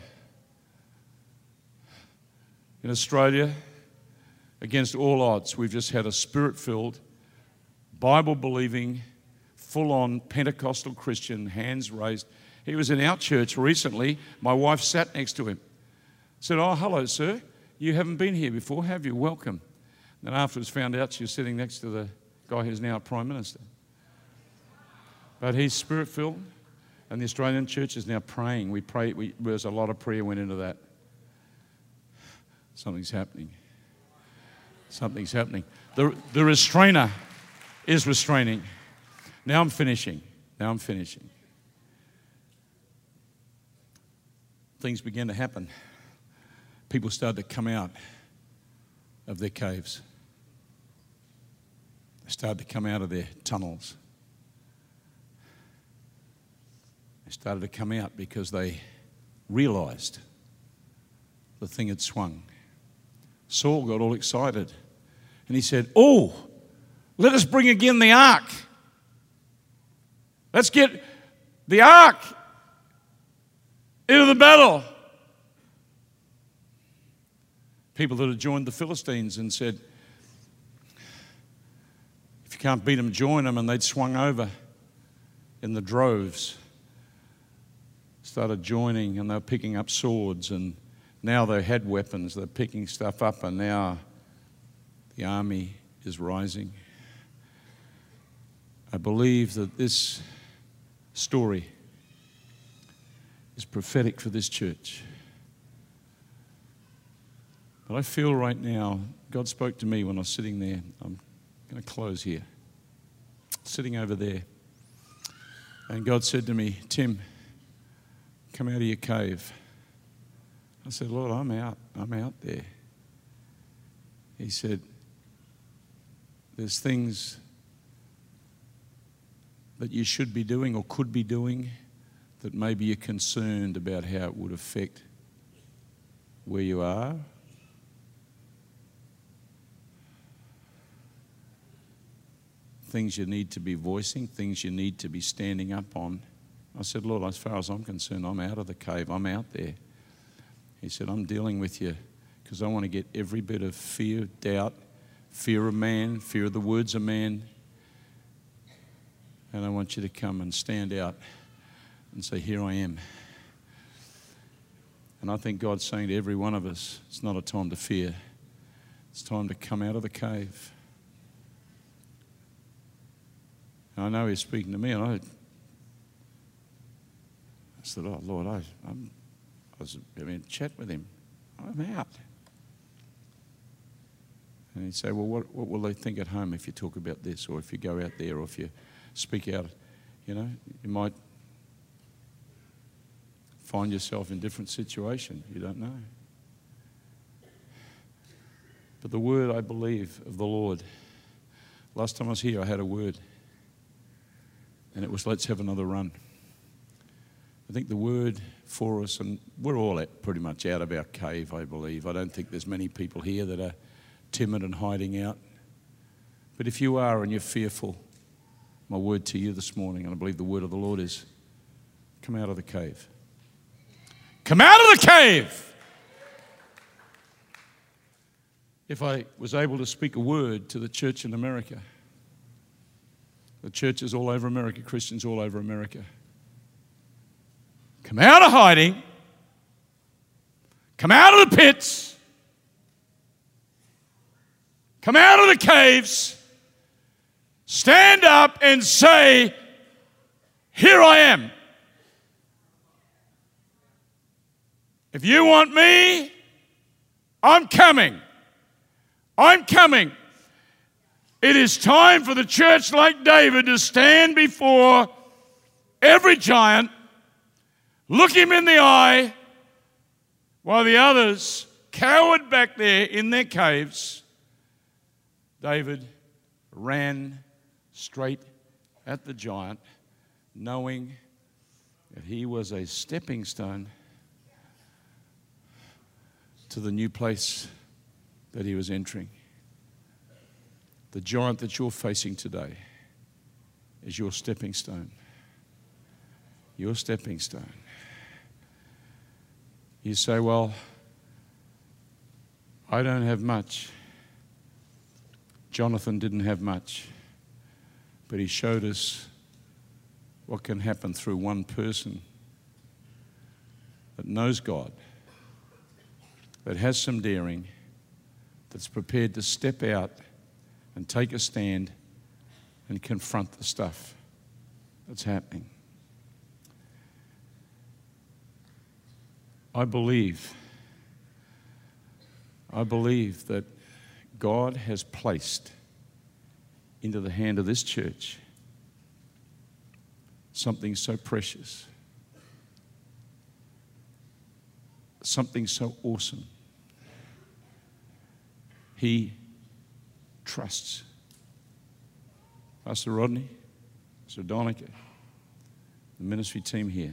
In Australia, against all odds, we've just had a spirit-filled, Bible-believing, full-on Pentecostal Christian, hands raised, He was in our church recently. My wife sat next to him. Said, "Oh, hello, sir. You haven't been here before, have you? Welcome." Then afterwards found out she was sitting next to the guy who's now Prime Minister. But he's Spirit-filled, and the Australian church is now praying. We pray. There's a lot of prayer went into that. Something's happening. Something's happening. The restrainer is restraining. Now I'm finishing. Things began to happen. People started to come out of their caves. They started to come out of their tunnels. They started to come out because they realized the thing had swung. Saul got all excited and he said, "Oh, let us bring again the ark. Let's get the ark into the battle." People that had joined the Philistines and said, if you can't beat them, join them. And they'd swung over in the droves, started joining, and they were picking up swords. And now they had weapons. They're picking stuff up, and now the army is rising. I believe that this story is prophetic for this church. But I feel right now, God spoke to me when I was sitting there. I'm going to close here. Sitting over there. And God said to me, "Tim, come out of your cave." I said, "Lord, I'm out there." He said, "There's things that you should be doing or could be doing that maybe you're concerned about how it would affect where you are. Things you need to be voicing, things you need to be standing up on." I said, "Lord, as far as I'm concerned, I'm out of the cave. I'm out there." He said, "I'm dealing with you because I want to get every bit of fear, doubt, fear of man, fear of the words of man. And I want you to come and stand out and say, 'Here I am.'" And I think God's saying to every one of us, it's not a time to fear. It's time to come out of the cave. And I know He's speaking to me, and I said, "Oh, Lord, I was having a chat with Him. I'm out." And He'd say, "Well, what will they think at home if you talk about this, or if you go out there, or if you speak out? You know, you might find yourself in a different situation. You don't know." But the word, I believe, of the Lord, last time I was here, I had a word. And it was, let's have another run. I think the word for us, and we're all pretty much out of our cave, I believe. I don't think there's many people here that are timid and hiding out. But if you are and you're fearful, my word to you this morning, and I believe the word of the Lord is, come out of the cave. Come out of the cave! If I was able to speak a word to the church in America, the churches all over America, Christians all over America, come out of hiding, come out of the pits, come out of the caves, stand up and say, "Here I am. If you want me, I'm coming. I'm coming." It is time for the church like David to stand before every giant, look him in the eye, while the others cowered back there in their caves. David ran straight at the giant, knowing that he was a stepping stone to the new place that he was entering. The giant that you're facing today is your stepping stone. Your stepping stone. You say, "Well, I don't have much." Jonathan didn't have much, but he showed us what can happen through one person that knows God, that has some daring, that's prepared to step out and take a stand and confront the stuff that's happening. I believe that God has placed into the hand of this church something so precious, something so awesome. He trusts. Pastor Rodney, Pastor Donica, the ministry team here.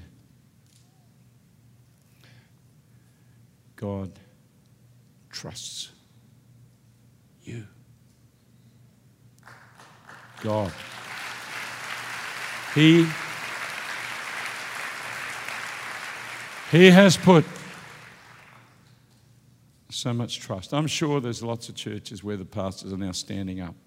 God trusts you. God. He has put so much trust. I'm sure there's lots of churches where the pastors are now standing up.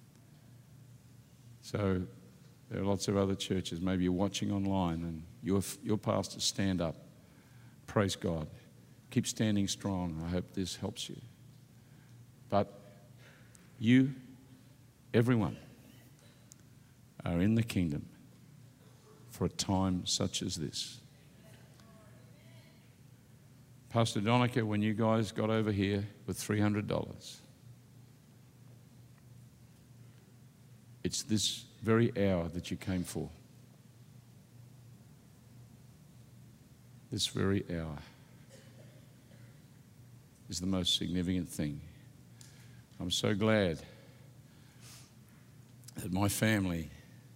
So there are lots of other churches. Maybe you're watching online and your pastors stand up. Praise God. Keep standing strong. I hope this helps you. But you, everyone, are in the kingdom for a time such as this. Pastor Donica, when you guys got over here with $300, it's this very hour that you came for. This very hour is the most significant thing. I'm so glad that my family,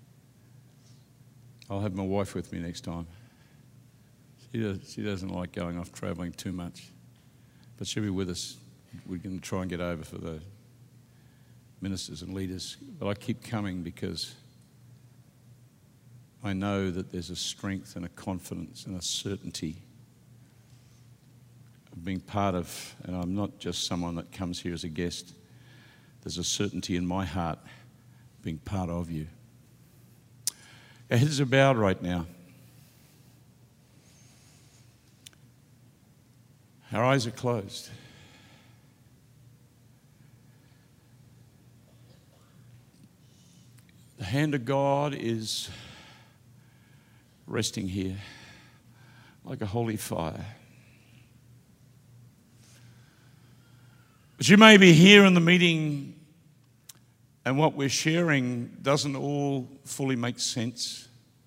I'll have my wife with me next time. She doesn't like going off travelling too much, but she'll be with us. We're going to try and get over for the ministers and leaders. But I keep coming because I know that there's a strength and a confidence and a certainty of being part of, and I'm not just someone that comes here as a guest. There's a certainty in my heart being part of you. Our heads are bowed right now. Our eyes are closed. The hand of God is resting here like a holy fire. But you may be here in the meeting and what we're sharing doesn't all fully make sense.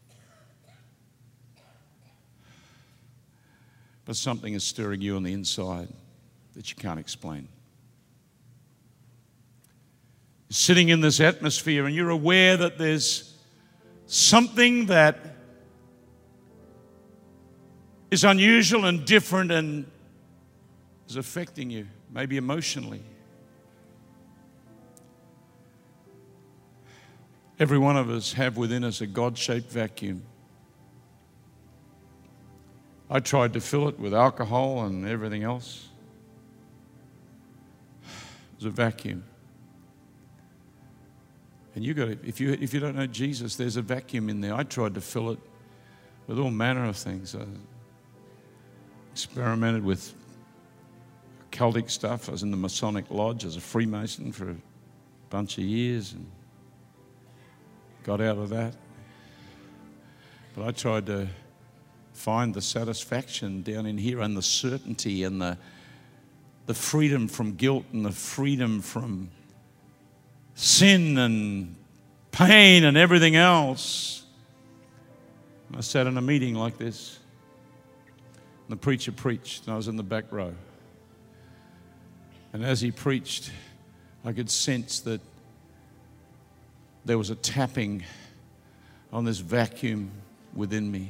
But something is stirring you on the inside that you can't explain. You're sitting in this atmosphere and you're aware that there's something that is unusual and different and is affecting you, maybe emotionally. Every one of us have within us a God-shaped vacuum. I tried to fill it with alcohol and everything else. It was a vacuum. And you got to, if you don't know Jesus, there's a vacuum in there. I tried to fill it with all manner of things. I experimented with occultic stuff. I was in the Masonic Lodge as a Freemason for a bunch of years and got out of that. But I tried to find the satisfaction down in here and the certainty and the freedom from guilt and the freedom from sin and pain and everything else. I sat in a meeting like this and the preacher preached and I was in the back row. And as he preached, I could sense that there was a tapping on this vacuum within me.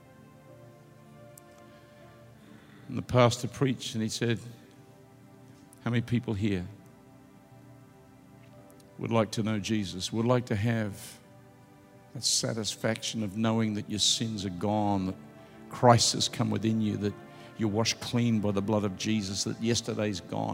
And the pastor preached and he said, how many people here would like to know Jesus, would like to have that satisfaction of knowing that your sins are gone, that Christ has come within you, that you're washed clean by the blood of Jesus, that yesterday's gone.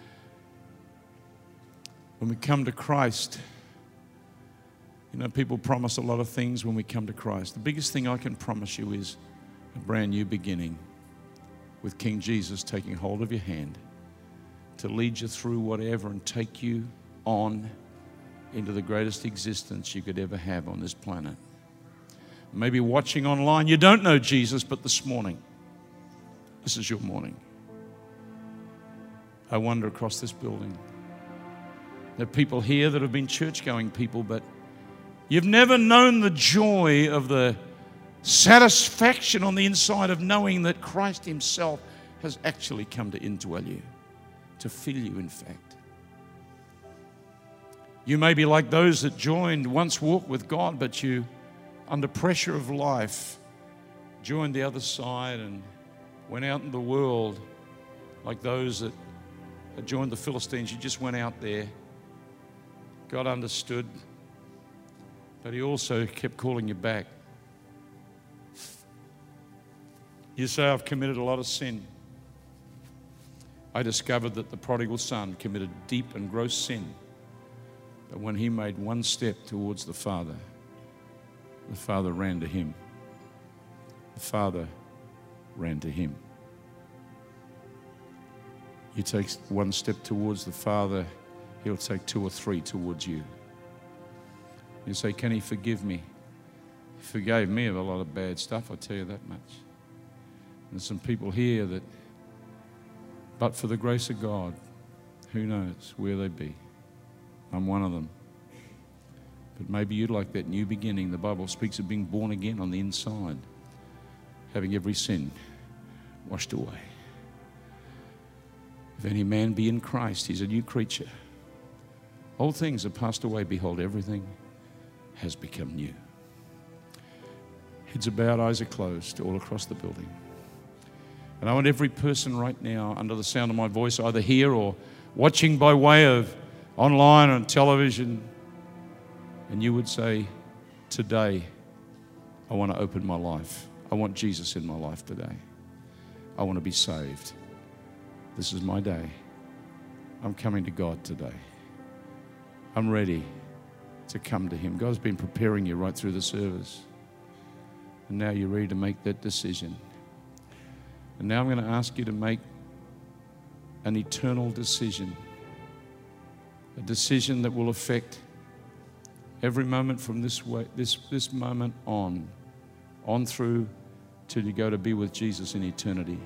When we come to Christ, you know, people promise a lot of things when we come to Christ. The biggest thing I can promise you is a brand new beginning. with King Jesus taking hold of your hand to lead you through whatever and take you on into the greatest existence you could ever have on this planet. Maybe watching online, you don't know Jesus, but this morning, this is your morning. I wander across this building. There are people here that have been church-going people, but you've never known the joy of the satisfaction on the inside of knowing that Christ himself has actually come to indwell you, to fill you, in fact. You may be like those that joined, once walked with God, but you, under pressure of life, joined the other side and went out in the world like those that joined the Philistines. You just went out there. God understood, but he also kept calling you back. You say, I've committed a lot of sin. I discovered that the prodigal son committed deep and gross sin, but when he made one step towards the Father ran to him. The Father ran to him. You take one step towards the Father, he'll take 2 or 3 towards you. You say, can he forgive me? He forgave me of a lot of bad stuff, I'll tell you that much. There's some people here that, but for the grace of God, who knows where they'd be. I'm one of them. But maybe you'd like that new beginning. The Bible speaks of being born again on the inside, having every sin washed away. If any man be in Christ, he's a new creature. Old things have passed away. Behold, everything has become new. Heads are bowed, eyes are closed, all across the building. And I want every person right now, under the sound of my voice, either here or watching by way of online or television, and you would say, today, I want to open my life. I want Jesus in my life today. I want to be saved. This is my day. I'm coming to God today. I'm ready to come to him. God's been preparing you right through the service. And now you're ready to make that decision. And now I'm going to ask you to make an eternal decision. A decision that will affect every moment from this moment on through till you go to be with Jesus in eternity.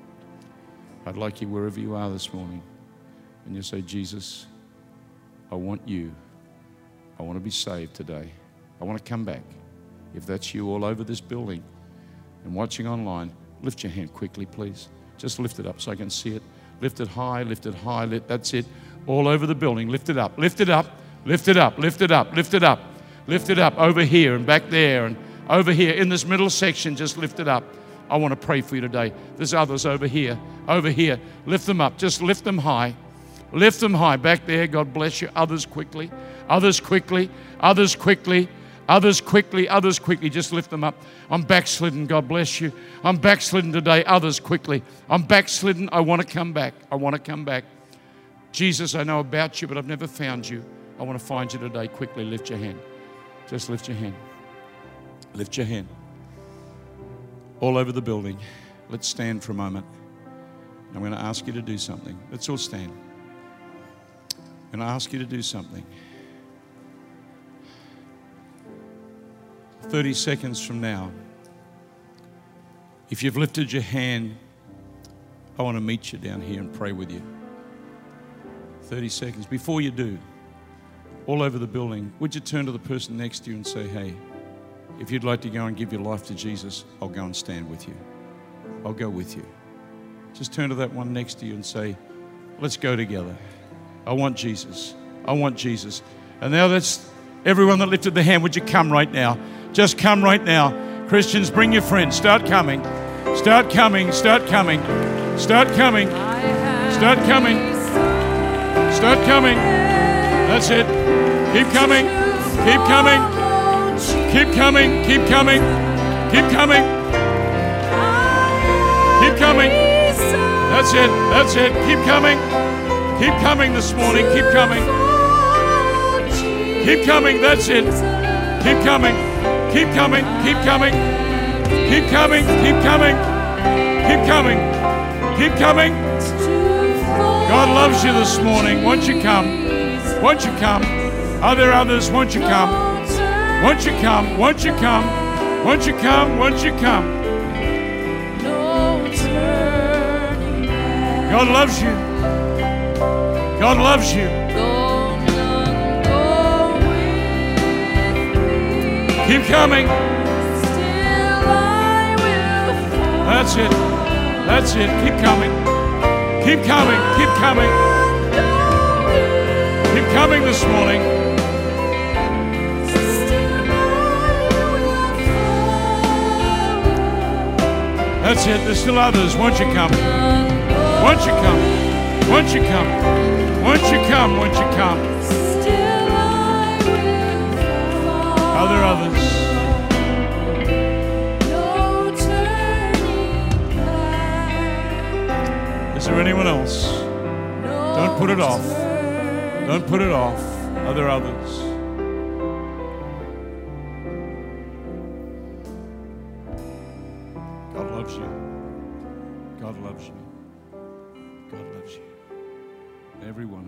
I'd like you wherever you are this morning, and you say, Jesus, I want you. I want to be saved today. I want to come back. If that's you all over this building and watching online, lift your hand quickly, please. Just lift it up so I can see it. Lift it high, lift it high. That's it. All over the building. Lift it up, lift it up, lift it up, lift it up, lift it up. Lift it up over here and back there and over here in this middle section. Just lift it up. I want to pray for you today. There's others over here. Over here. Lift them up. Just lift them high. Lift them high. Back there. God bless you. Others quickly. Others quickly. Others quickly. Others quickly. Others quickly. Just lift them up. I'm backslidden. God bless you. I'm backslidden today. Others quickly. I'm backslidden. I want to come back. I want to come back. Jesus, I know about you, but I've never found you. I want to find you today. Quickly lift your hand. Just lift your hand. Lift your hand. All over the building. Let's stand for a moment. I'm going to ask you to do something. Let's all stand. I'm going to ask you to do something. 30 seconds from now, if you've lifted your hand, I want to meet you down here and pray with you. 30 seconds. Before you do, all over the building, would you turn to the person next to you and say, hey, if you'd like to go and give your life to Jesus, I'll go and stand with you. I'll go with you. Just turn to that one next to you and say, let's go together. I want Jesus. I want Jesus. And now that's everyone that lifted their hand. Would you come right now? Just come right now. Christians, bring your friends. Start coming. Start coming. Start coming. Start coming. Start coming. Start coming. That's it. Keep coming. Keep coming. Keep coming. Keep coming. Keep coming. Keep coming. That's it. That's it. Keep coming. Keep coming this morning. Keep coming. Keep coming. That's it. Keep coming. Keep coming. Keep coming. Keep coming. Keep coming. Keep coming. Keep coming. God loves you this morning. Won't you come? Won't you come? Are there others? Won't you come? Won't you come? Won't you come? Won't you come? Won't you come? God loves you. God loves you. Keep coming. That's it. That's it. Keep coming. Keep coming. Keep coming. Keep coming this morning. That's it. There's still others. Won't you come? Won't you come? Won't you come? Won't you come? Won't you come? Are there others? Is there anyone else? Don't put it off. Don't put it off. Are there others? God loves you. God loves you. God loves you. Every one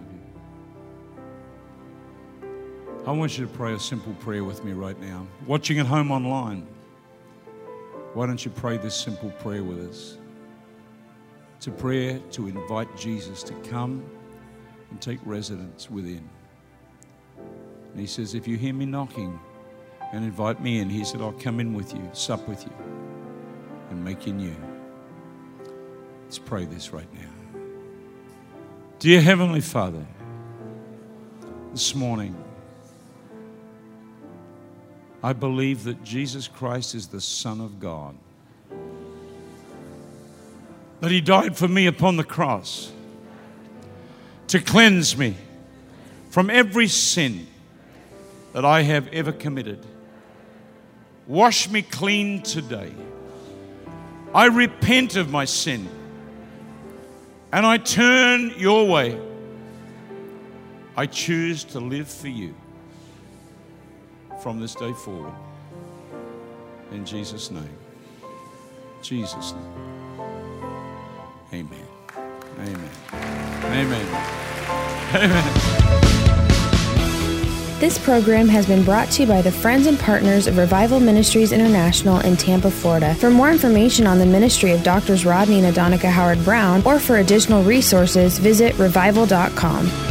of you. I want you to pray a simple prayer with me right now. Watching at home online, why don't you pray this simple prayer with us? It's a prayer to invite Jesus to come and take residence within. And he says, if you hear me knocking and invite me in, he said, I'll come in with you, sup with you, and make you new. Let's pray this right now. Dear Heavenly Father, this morning, I believe that Jesus Christ is the Son of God, that he died for me upon the cross to cleanse me from every sin that I have ever committed. Wash me clean today. I repent of my sin and I turn your way. I choose to live for you from this day forward. In Jesus' name. Jesus' name. Amen. Amen. Amen. Amen. This program has been brought to you by the friends and partners of Revival Ministries International in Tampa, Florida. For more information on the ministry of Drs. Rodney and Adonica Howard Brown, or for additional resources, visit revival.com.